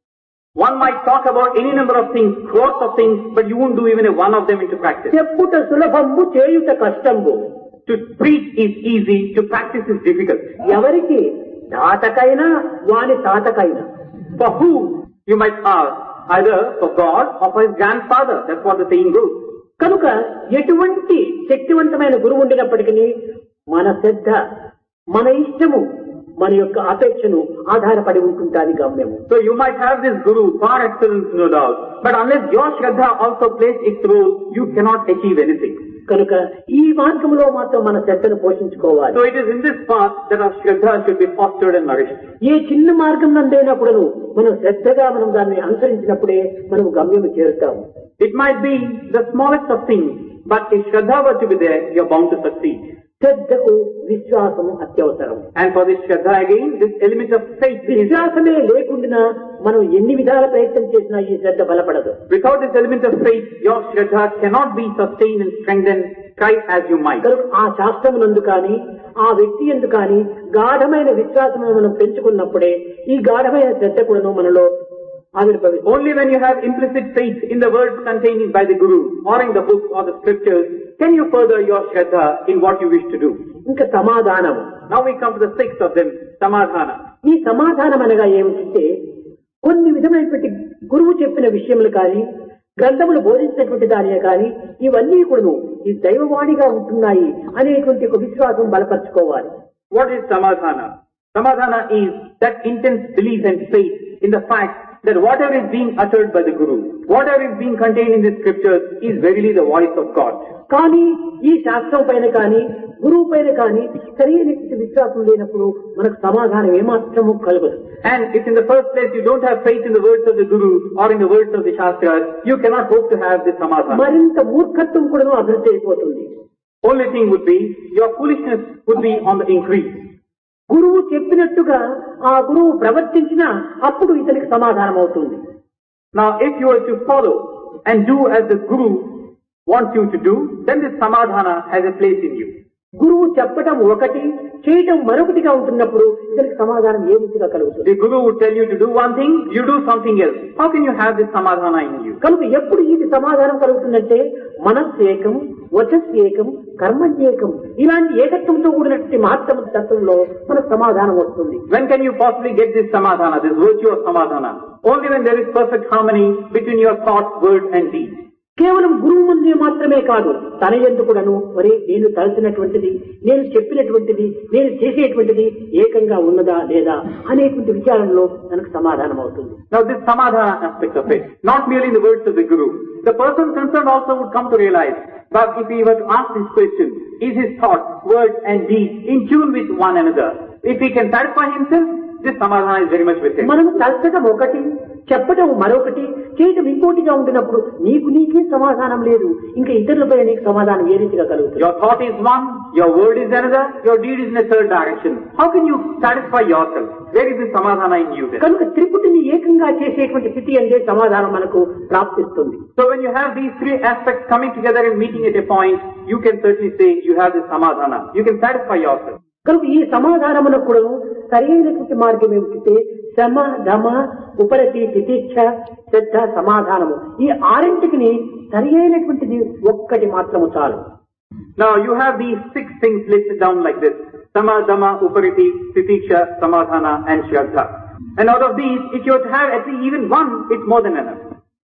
One might talk about any number of things, crores of things, but you won't do even one of them into practice. చెప్పుట సులభంబు చేయుట కష్టంబు. To preach is easy, to practice is difficult. ఎవరికి? తాతకైనా వాని తాతకైనా. For who, you might ask, either for God or for his grandfather. That's what the saying goes. కనుక ఎటువంటి శక్తివంతమైన గురువు ఉండినప్పటికీ మన శ్రద్ధ, మన ఇష్టము, మన యొక్క అపేక్షను ఆధారపడి ఉంటుంటాది గమ్యము. So you might have this guru, par excellence, no doubt, but unless your Shraddha also plays its role, you cannot achieve anything. కనుక ఈ మార్గంలో మాత్రం మన శ్రద్ధను పోషించుకోవాలి. So it is in this path that our Shraddha should be fostered and nourished. ఏ చిన్న మార్గం నందైనప్పుడు మనం శ్రద్ధగా మనం దాన్ని అనుసరించినప్పుడే మనం గమ్యము చేరుతాము. It might be the smallest of things, but if Shraddha were to be there, you are bound to succeed. శ్రద్ధకు విశ్వాసము అత్యవసరం. And for this Shraddha again, this element of faith is... విశ్వాసమే లేకుండా మనం ఎన్ని విధాల ప్రయత్నం చేసినా ఈ శ్రద్ధ బలపడదు. Without this element of faith, your Shraddha cannot be sustained and strengthened, try as you might. ఆ శాస్త్రమునందు కానీ ఆ వ్యక్తి యందు కానీ గాఢమైన విశ్వాసమును మనం పెంచుకున్నప్పుడే ఈ గాఢమైన శ్రద్ధ కూడా మనలో ఆవిర్భవిస్తుంది. Only when you have implicit faith in the words contained by the Guru or in the books or the scriptures can you further your Shraddha in what you wish to do. ఇంకా సమాధానం. Now we come to the sixth of them, Samadhana. ఈ సమాధానం అనగా ఏమిటంటే కొన్ని విధమైనటువంటి గురువు చెప్పిన విషయములు కానీ గ్రంథములు బోధించినటువంటి దానియే కానీ ఇవన్నీ కూడా ఈ దైవవాణిగా ఉంటున్నాయి అనేటువంటి ఒక విశ్వాసం బలపరచుకోవాలి. What is Samadhana? Samadhana is that intense belief and faith in the fact that whatever is being uttered by the Guru, whatever is being contained in the scriptures is verily the voice of God. కానీ ఈ శాస్త్రం పైన కానీ గురువు పైన కానీ సరైన విశ్వాసం లేనప్పుడు మనకు సమాధానం ఏమాత్రము కలగదు. And if in the first place you don't have faith in the words of the Guru or in the words of the Shastras, you cannot hope to have this Samadhana. మరింత మూర్ఖత్వం కూడా అభివృద్ధి అయిపోతుంది. Only thing would be, your foolishness would be on the increase. గురువు చెప్పినట్టుగా ఆ గురువు ప్రవర్తించినా అప్పుడు ఇతనికి సమాధానం అవుతుంది. Now if you were to follow and do as the Guru wants you to do, then this Samadhana has a place in you. గురువు చెప్పటం ఒకటి, చేయటం మరొకటిగా ఉంటున్నప్పుడు ఇతనికి సమాధానం ఏ రీతిగా కలుగుతుంది? The Guru would tell you to do one thing, you do something else. How can you have this Samadhana in you? కనుక ఎప్పుడు ఇది సమాధానం కలుగుతుందంటే మనస్సు ఏకం, వచస్సు ఏకం, కర్మణ్యేకం ఇలాంటి ఏకత్వంతో కూడినటువంటి మహత్తమ తత్వంలో మనకు సమాధానం వస్తుంది. When can you possibly get this Samadhana, this virtue of Samadhana? Only when there is perfect harmony between your thoughts, words and deeds. కేవలం గురువు ముందే మాత్రమే కాదు, తన యందు కూడాను మరి నేను తలసినటువంటిది, నేను చెప్పినటువంటిది, నేను చేసేటువంటిది ఏకంగా ఉన్నదా లేదా అనేటువంటి విచారంలో మనకు సమాధానం అవుతుంది. Now this Samadhana aspect of it, not merely in the words of the Guru, the person concerned also would come to realize that if he were to ask this question, is his thoughts, words and deeds in tune with one another? If he can satisfy himself, this Samadhana is very much with him. మనం తలచటం ఒకటి, చెప్పటం మరొకటి, చేయటం ఇంకోటిగా ఉంటున్నప్పుడు నీకే సమాధానం లేదు, ఇంకా ఇతరులపై నీకు సమాధానం ఏ రీతిగా కలుగుతుంది? Your thought is one, your word is another, your deed is in a third direction. How can you satisfy yourself? Where is the Samadhana in you then? కనుక త్రిపుటిని ఏకంగా చేసేటువంటి స్థితి అందే సమాధానం మనకు ప్రాప్తిస్తుంది. So when you have these three aspects coming together and meeting at a point, you can certainly say you have this Samadhana. You can satisfy yourself. కనుక ఈ సమాధానమునకు కూడా సరైనటువంటి మార్గం ఏమిటంటే శమ, దమ, ఉపరతి, తితిక్ష, శ్రద్ధ, సమాధానము ఈ ఆరింటికి సరైనటువంటిది ఒక్కటి మాత్రము చాలు. Now you have these six things listed down like this: Sama, Dama, Upariti, Titiksha, Samadhana and Shraddha. And out of these, if you have at least even one, it's more than enough.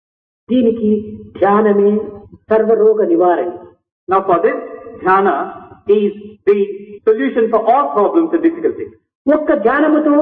దీనికి ధ్యానమే సర్వరోగ నివారణ. Now for this, dhyana is the solution for all problems and difficulties. ఒక్క ధ్యానముతో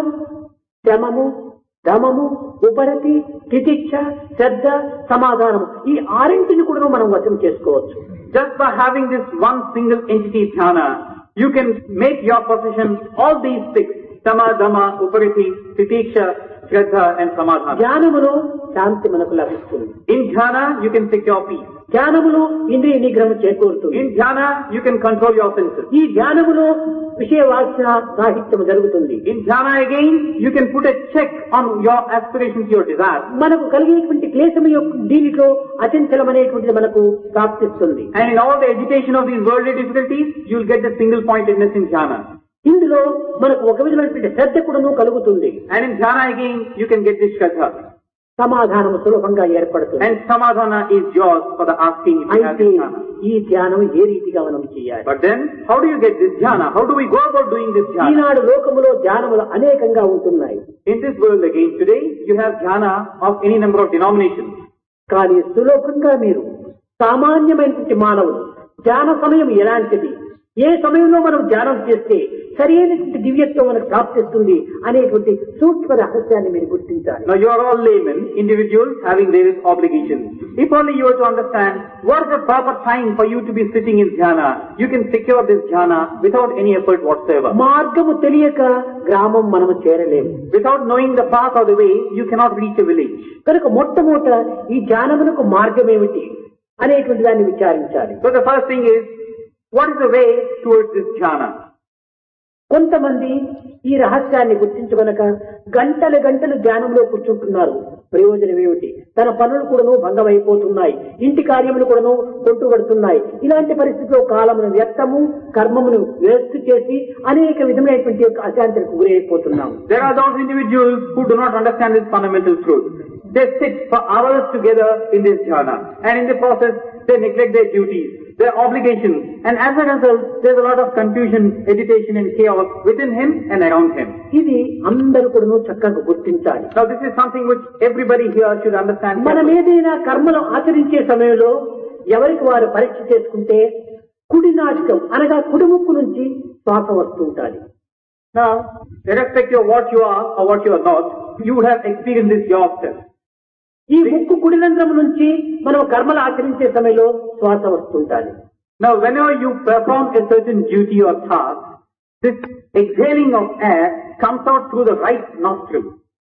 శమము, దమము, ఉపరతి, తితిక్ష, శ్రద్ధ, సమాధానము ఈ ఆరింటిని కూడా మనం వశం చేసుకోవచ్చు. Just by having this one single entity dhyana, you can make your possession all these six Sama, Dhamma, Upariti, Titiksha, Shraddha and Samadhana. ధ్యానములో శాంతి మనకు లభిస్తుంది. In Dhyana, you can secure peace. ధ్యానములో ఇంద్రియ నిగ్రహం చేకూరుతుంది. In Dhyana, you can control your senses. ఈ ధ్యానములో విషయ వాసన సాహిత్యం జరుగుతుంది. In Dhyana again, you can put a check on your aspirations, your desires. మనకు కలిగేటువంటి క్లేశము యొక్క దీనిలో అచంచలమనేటువంటిది మనకు ప్రాప్తిస్తుంది. And in all the agitation of these worldly difficulties, you will get the single pointedness in Dhyana. ఇందులో మనకు ఒక విధమైనటువంటి శ్రద్ధ కూడాను కలుగుతుంది. And in Dhyana again, you can get this Shraddha. సమాధానము సులభంగా ఏర్పడుతుంది. And Samadhana is yours for the asking if you have అయితే this Dhyana. ఈ ధ్యానం ఏ రీతిగా మనం చేయాలి? But then, how do you get this Dhyana? How do we go about doing this Dhyana? ఈనాడు లోకములో ధ్యానములు అనేకంగా ఉంటున్నాయి. In this world again, today, you have Dhyana of any number of denominations. కానీ సులభంగా మీరు సామాన్యమైనటువంటి మానవులు ధ్యాన సమయం ఎలాంటిది, ఏ సమయంలో మనం ధ్యానం చేస్తే సరైనటువంటి దివ్యత్వం మనకు ప్రాప్తిస్తుంది అనేటువంటి సూక్ష్మ రహస్యాన్ని మీరు గుర్తించాలి. Now you are all laymen, individuals having various obligations. If only you were to understand what is the proper time for you to be sitting in Dhyana, you can secure this Dhyana without any effort whatsoever. మార్గము తెలియక గ్రామం మనము చేరలేము. Without knowing the path or the way, you cannot reach a village. కనుక మొట్టమొదట ఈ ధ్యానమునకు మార్గం ఏమిటి అనేటువంటి దాన్ని విచారించాలి. So the first thing is, what is the way towards this Dhyana? కొంతమంది ఈ రహస్యాన్ని గుర్తించుకొనక గంటలు గంటలు ధ్యానంలో కూర్చుంటున్నారు. ప్రయోజనం ఏమిటి? తన పనులు కూడాను భంగమైపోతున్నాయి, ఇంటి కార్యములు కూడాను కొట్టుబడుతున్నాయి. ఇలాంటి పరిస్థితిలో కాలమును వ్యర్థము, కర్మమును వేస్ట్ చేసి అనేక విధమైనటువంటి యొక్క అశాంతికి గురైపోతున్నాము. There are those individuals who do not understand this fundamental truth. They sit for hours together in this Dhyana, and in the process they neglect their duties, their obligations, and as a result there is a lot of confusion, agitation and chaos within him and around him. ఇది అందరూ కూడాను చక్కగా గుర్తించాలి. Now this is something which everybody here should understand. మనం ఏదైనా కర్మలు ఆచరించే సమయంలో ఎవరికి వారు పరీక్ష చేసుకుంటే కుడి నాటకం అనగా కుడిముక్కు నుంచి శ్వాస వస్తూ ఉంటుంది. Now, irrespective of what you are or what you are not, you would have experienced this yourself. ఈ ముక్కు కుడిరంధ్రం నుంచి మనం కర్మలు ఆచరించే సమయంలో శ్వాస వస్తుంటాది. Now, whenever you perform a certain duty or task, this exhaling of air comes out through the right nostril.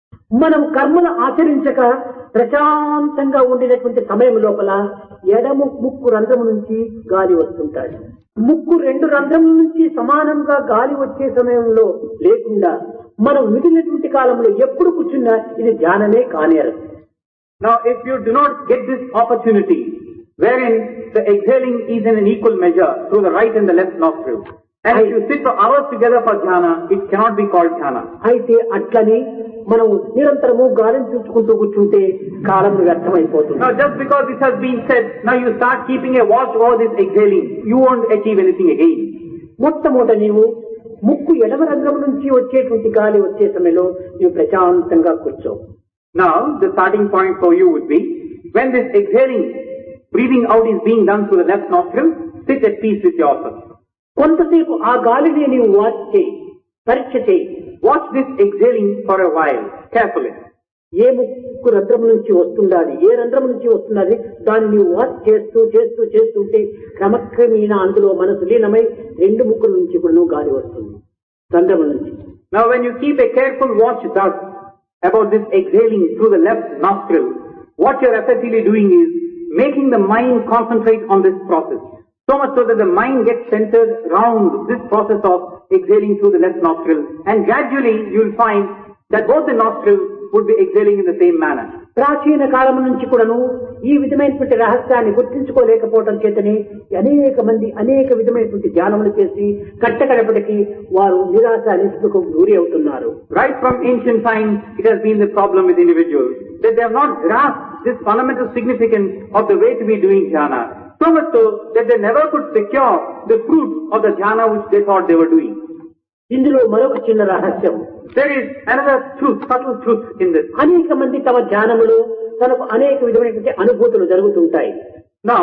మనం కర్మలు ఆచరించక ప్రశాంతంగా ఉండినటువంటి సమయం లోపల ఎడమ ముక్కు రంధ్రం నుంచి గాలి వస్తుంటాది. ముక్కు రెండు రంధ్రం నుంచి సమానంగా గాలి వచ్చే సమయంలో లేకుండా మనం మిగిలినటువంటి కాలంలో ఎప్పుడు కూర్చున్నా ఇది ధ్యానమే కానేరదు. Now, if you do not get this opportunity, wherein the exhaling is in an equal measure through the right and the left nostril, and if you sit for hours together for Dhyana, it cannot be called Dhyana. అయితే అట్లని మనం నిరంతరము గాలిని చూసుకుంటూ కూర్చుంటే కాలం వ్యర్థమైపోతుంది. Now, just because this has been said, now you start keeping a watch over this exhaling, you won't achieve anything again. మొట్టమొదట నీవు ముక్కు ఎడమ రంధ్రం నుంచి వచ్చేటువంటి గాలి వచ్చే సమయంలో నీవు ప్రశాంతంగా కూర్చో. Now, the starting point for you would be, when this exhaling, breathing out is being done through the left nostril, sit at peace with yourself. కొంతసేపు ఆ గాలిని నీవు వాచ్ చేయి, పరీక్ష చేయి. Watch this exhaling for a while, carefully. ఏ ముక్కు రంధ్రం నుంచి వస్తున్నది, ఏ రంధ్రం నుంచి వస్తున్నది దాన్ని నీవు వాచ్ చేస్తూ చేస్తూ చేస్తుంటే క్రమక్రమేణా అందులో మనసు లీనమై రెండు ముక్కుల నుంచి కూడా నువ్వు గాలి వస్తుంది రంధ్రం నుంచి. Now, when you keep a careful watch thus about this exhaling through the left nostril, what you're effectively doing is making the mind concentrate on this process. So much so that the mind gets centered around this process of exhaling through the left nostril, and gradually you'll find that both the nostrils would be exhaling in the same manner. ప్రాచీన కాలం నుంచి కూడాను ఈ విధమైనటువంటి రహస్యాన్ని గుర్తించుకోలేకపోవడం చేతనే అనేక మంది అనేక విధమైనటువంటి ధ్యానములు చేసి కట్టకడపటికి వారు నిరాశ నిస్పృహకు గురి అవుతున్నారు. Right from ancient times, it has been the problem with individuals that they have not grasped this fundamental significance of the way to be doing dhyana, so much so that they never could secure the fruit of the dhyana which they thought they were doing. ఇందులో మరొక చిన్న రహస్యం. There is another truth, subtle truth in this. అనేక మంది తమ ధ్యానములో తనకు అనేక విధమైనటువంటి అనుభూతులు జరుగుతుంటాయి. Now,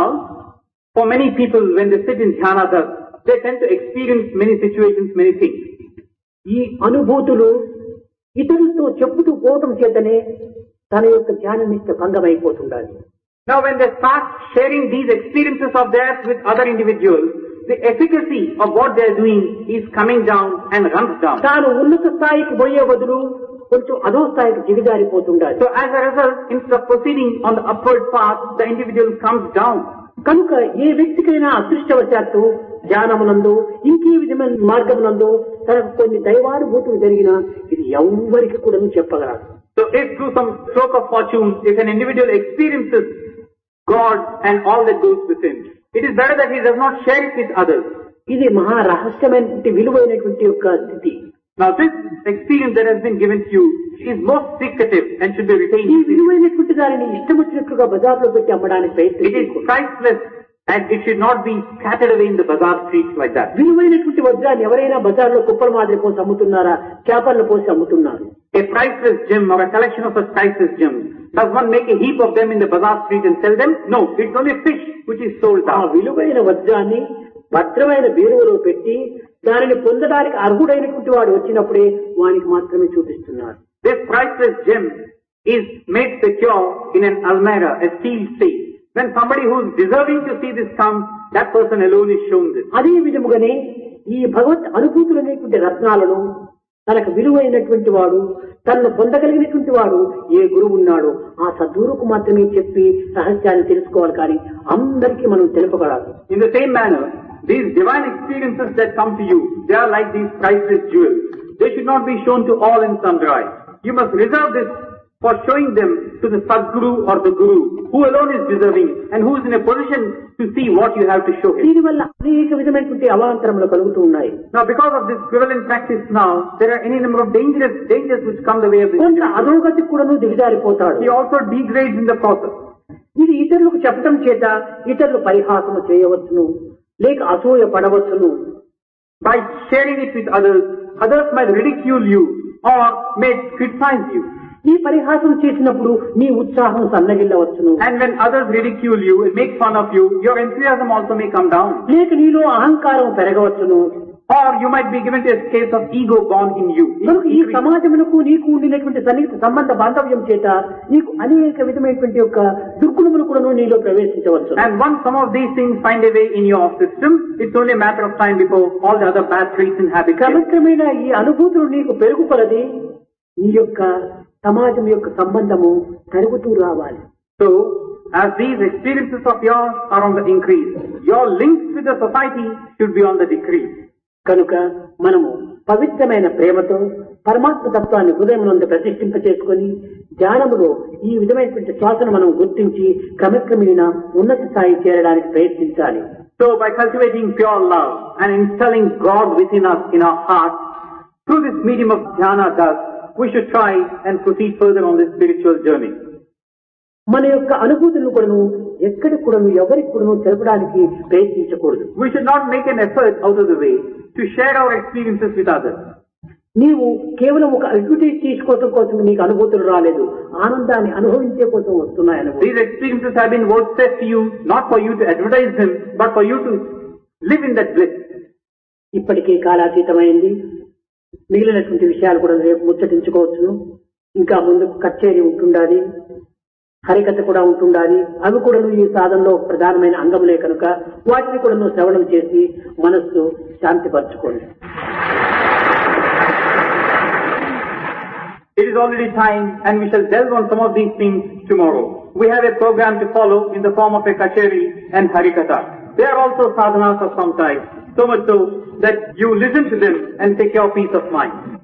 for many people, when they sit in dhyana, they tend to experience many situations, many things. ఈ అనుభూతులు ఇతరులతో చెప్పుతూ పోవటం చేతనే తన యొక్క ధ్యాన నిష్ట భంగమైపోతుండాలి. Now, when they start sharing these experiences of theirs with other individuals, the efficacy of what they are doing is coming down and runs down. తాను ఉన్నత స్థాయికి పోయే బదులు కొంచెం అధో స్థాయికి దిగజారిపోతుండాలి. So as a result, instead of proceeding on the upward path, the individual comes down. కనుక ఏ వ్యక్తికైనా అదృష్టవశాత్తు ధ్యానమునందు ఇంకే విధమైన మార్గమునందు తనకు కొన్ని దైవానుభూతులు జరిగినా ఇది ఎవ్వరికి కూడా చెప్పగలరు. So if through some stroke of fortune, if an individual experiences God and all that goes with him, it is better that he does not share it with others. ఇది మహా రహస్యమైనటువంటి విలువైనటువంటి యొక్క స్థితి. Now this experience that has been given to you is most secretive and should be retained. ఈ విలువైనటువంటి దానిని ఇష్టం వచ్చినట్లుగా బజార్లో పెట్టి అమ్మడానికి It ప్రయత్నం is priceless and it should not be scattered away in the bazaar streets like that. విలువైనటువంటి వజ్రాన్ని ఎవరైనా బజార్లో కుప్పల మాదిరి పోసి అమ్ముతున్నారా, చేపలను పోసి అమ్ముతున్నారు. A priceless gem or a collection of such priceless gems, does one make a heap of them in the bazaar street and sell them? No, it's only fish which is sold ఆ out. విలువైన వజ్రాన్ని భద్రమైన బీరువలో పెట్టి దానిని పొందడానికి అర్హుడైనటువంటి వాడు వచ్చినప్పుడే వానికి మాత్రమే చూపిస్తున్నారు. This priceless gem is made secure in an almirah, a steel safe. When somebody who is deserving to see this comes, that person alone is shown this. అదే విధముగానే ఈ భగవత్ అనుభూతులు అనేటువంటి రత్నాలను తనకు విలువైనటువంటి వాడు, తనను పొందగలిగినటువంటి వాడు ఏ గురువు ఉన్నాడో ఆ సద్గురువుకు మాత్రమే చెప్పి రహస్యాన్ని తెలుసుకోవాలి, కానీ అందరికీ మనం తెలుపగలదు. In the same manner, these divine experiences that come to you, they are like these priceless jewels. They should not be shown to all and sundry. You must reserve this for showing them to the Sadguru or the Guru, who alone is deserving and who is in a position to see what you have to show him. దీనివల్ల అనేక విధమైనటువంటి అవాంతరములు కలుగుతూ ఉన్నాయి. Now because of this prevalent practice now, there are any number of dangers which come the way of this. కొంత అధోగతి కూడాను దిగజారిపోతాడు. He also degrades in the process. ఇది ఇతరులకు చెప్పడం చేత ఇతరులు పరిహాసము చేయవచ్చును, లేక అసూయ పడవచ్చును. By sharing it with others, others might ridicule you or may criticize you. ఈ పరిహాసం చేసినప్పుడు నీ ఉత్సాహం సన్నగిల్లవచ్చును. And when others ridicule you and make fun of you, your enthusiasm also may come down. లేక నీలో అహంకారం పెరగవచ్చును. Or you might be given to a case of ego born in you. కనుక ఈ సమాజమునకు నీకు ఉండినటువంటి సన్నిహిత సంబంధ బాంధవ్యం చేత నీకు అనేక విధమైనటువంటి యొక్క దుర్గుణములు కూడా నీలో ప్రవేశించవచ్చు. And once some of these things find a way in your system, it's only a matter of time before all the other bad traits and habits. క్రమక్రమేణా ఈ అనుభూతులు నీకు పెరుగుకొలది నీ యొక్క సమాజం యొక్క సంబంధము పెరుగుతూ రావాలి. So, as these experiences of yours are on the increase, your links with the society should be on the decrease. కనుక మనము పవిత్రమైన ప్రేమతో పరమాత్మ తత్వాన్ని హృదయమునందు ప్రతిష్ఠింప చేసుకొని ధ్యానములో ఈ విధమైనటువంటి శ్వాసను మనం గుర్తించి క్రమక్రమేణా ఉన్నత స్థాయి చేరడానికి ప్రయత్నించాలి. So, by cultivating pure love and installing God within us in our hearts, through this medium of dhyana thus, we should try and proceed further on this spiritual journey. మన యొక్క అనుభూతులను కూడాను ఎక్కడికి కూడాను ఎవరికి కూడాను తెలపడానికి ప్రయత్నించకూడదు. We should not make an effort out of the way to share our experiences with others. నీవు కేవలం ఒక అడ్వర్టైజ్ చేసుకోవడం కోసం నీకు అనుభూతులు రాలేదు, ఆనందాన్ని అనుభవించే కోసం వస్తున్నాయి అనుభూతులు. These experiences have been vouchsafed to you not for you to advertise them, but for you to live in that bliss. ఇప్పటికే కాలాతీతమైంది. మిగిలినటువంటి విషయాలు కూడా రేపు ముచ్చటించుకోవచ్చును. ఇంకా ముందు కచేరీ ఉంటుండాలి, హరికథ కూడా ఉంటుండాలి. అవి కూడా ఈ సాధనలో ప్రధానమైన అంగములే కనుక వాటిని కూడా శ్రవణం చేసి మనస్సు శాంతిపరచుకోండి. It is already time and we shall delve on some of these things tomorrow. We have a program to follow in the form of a kacheri and harikatha. They are also sadhanas of some type, so much so that you listen to them and take your peace of mind.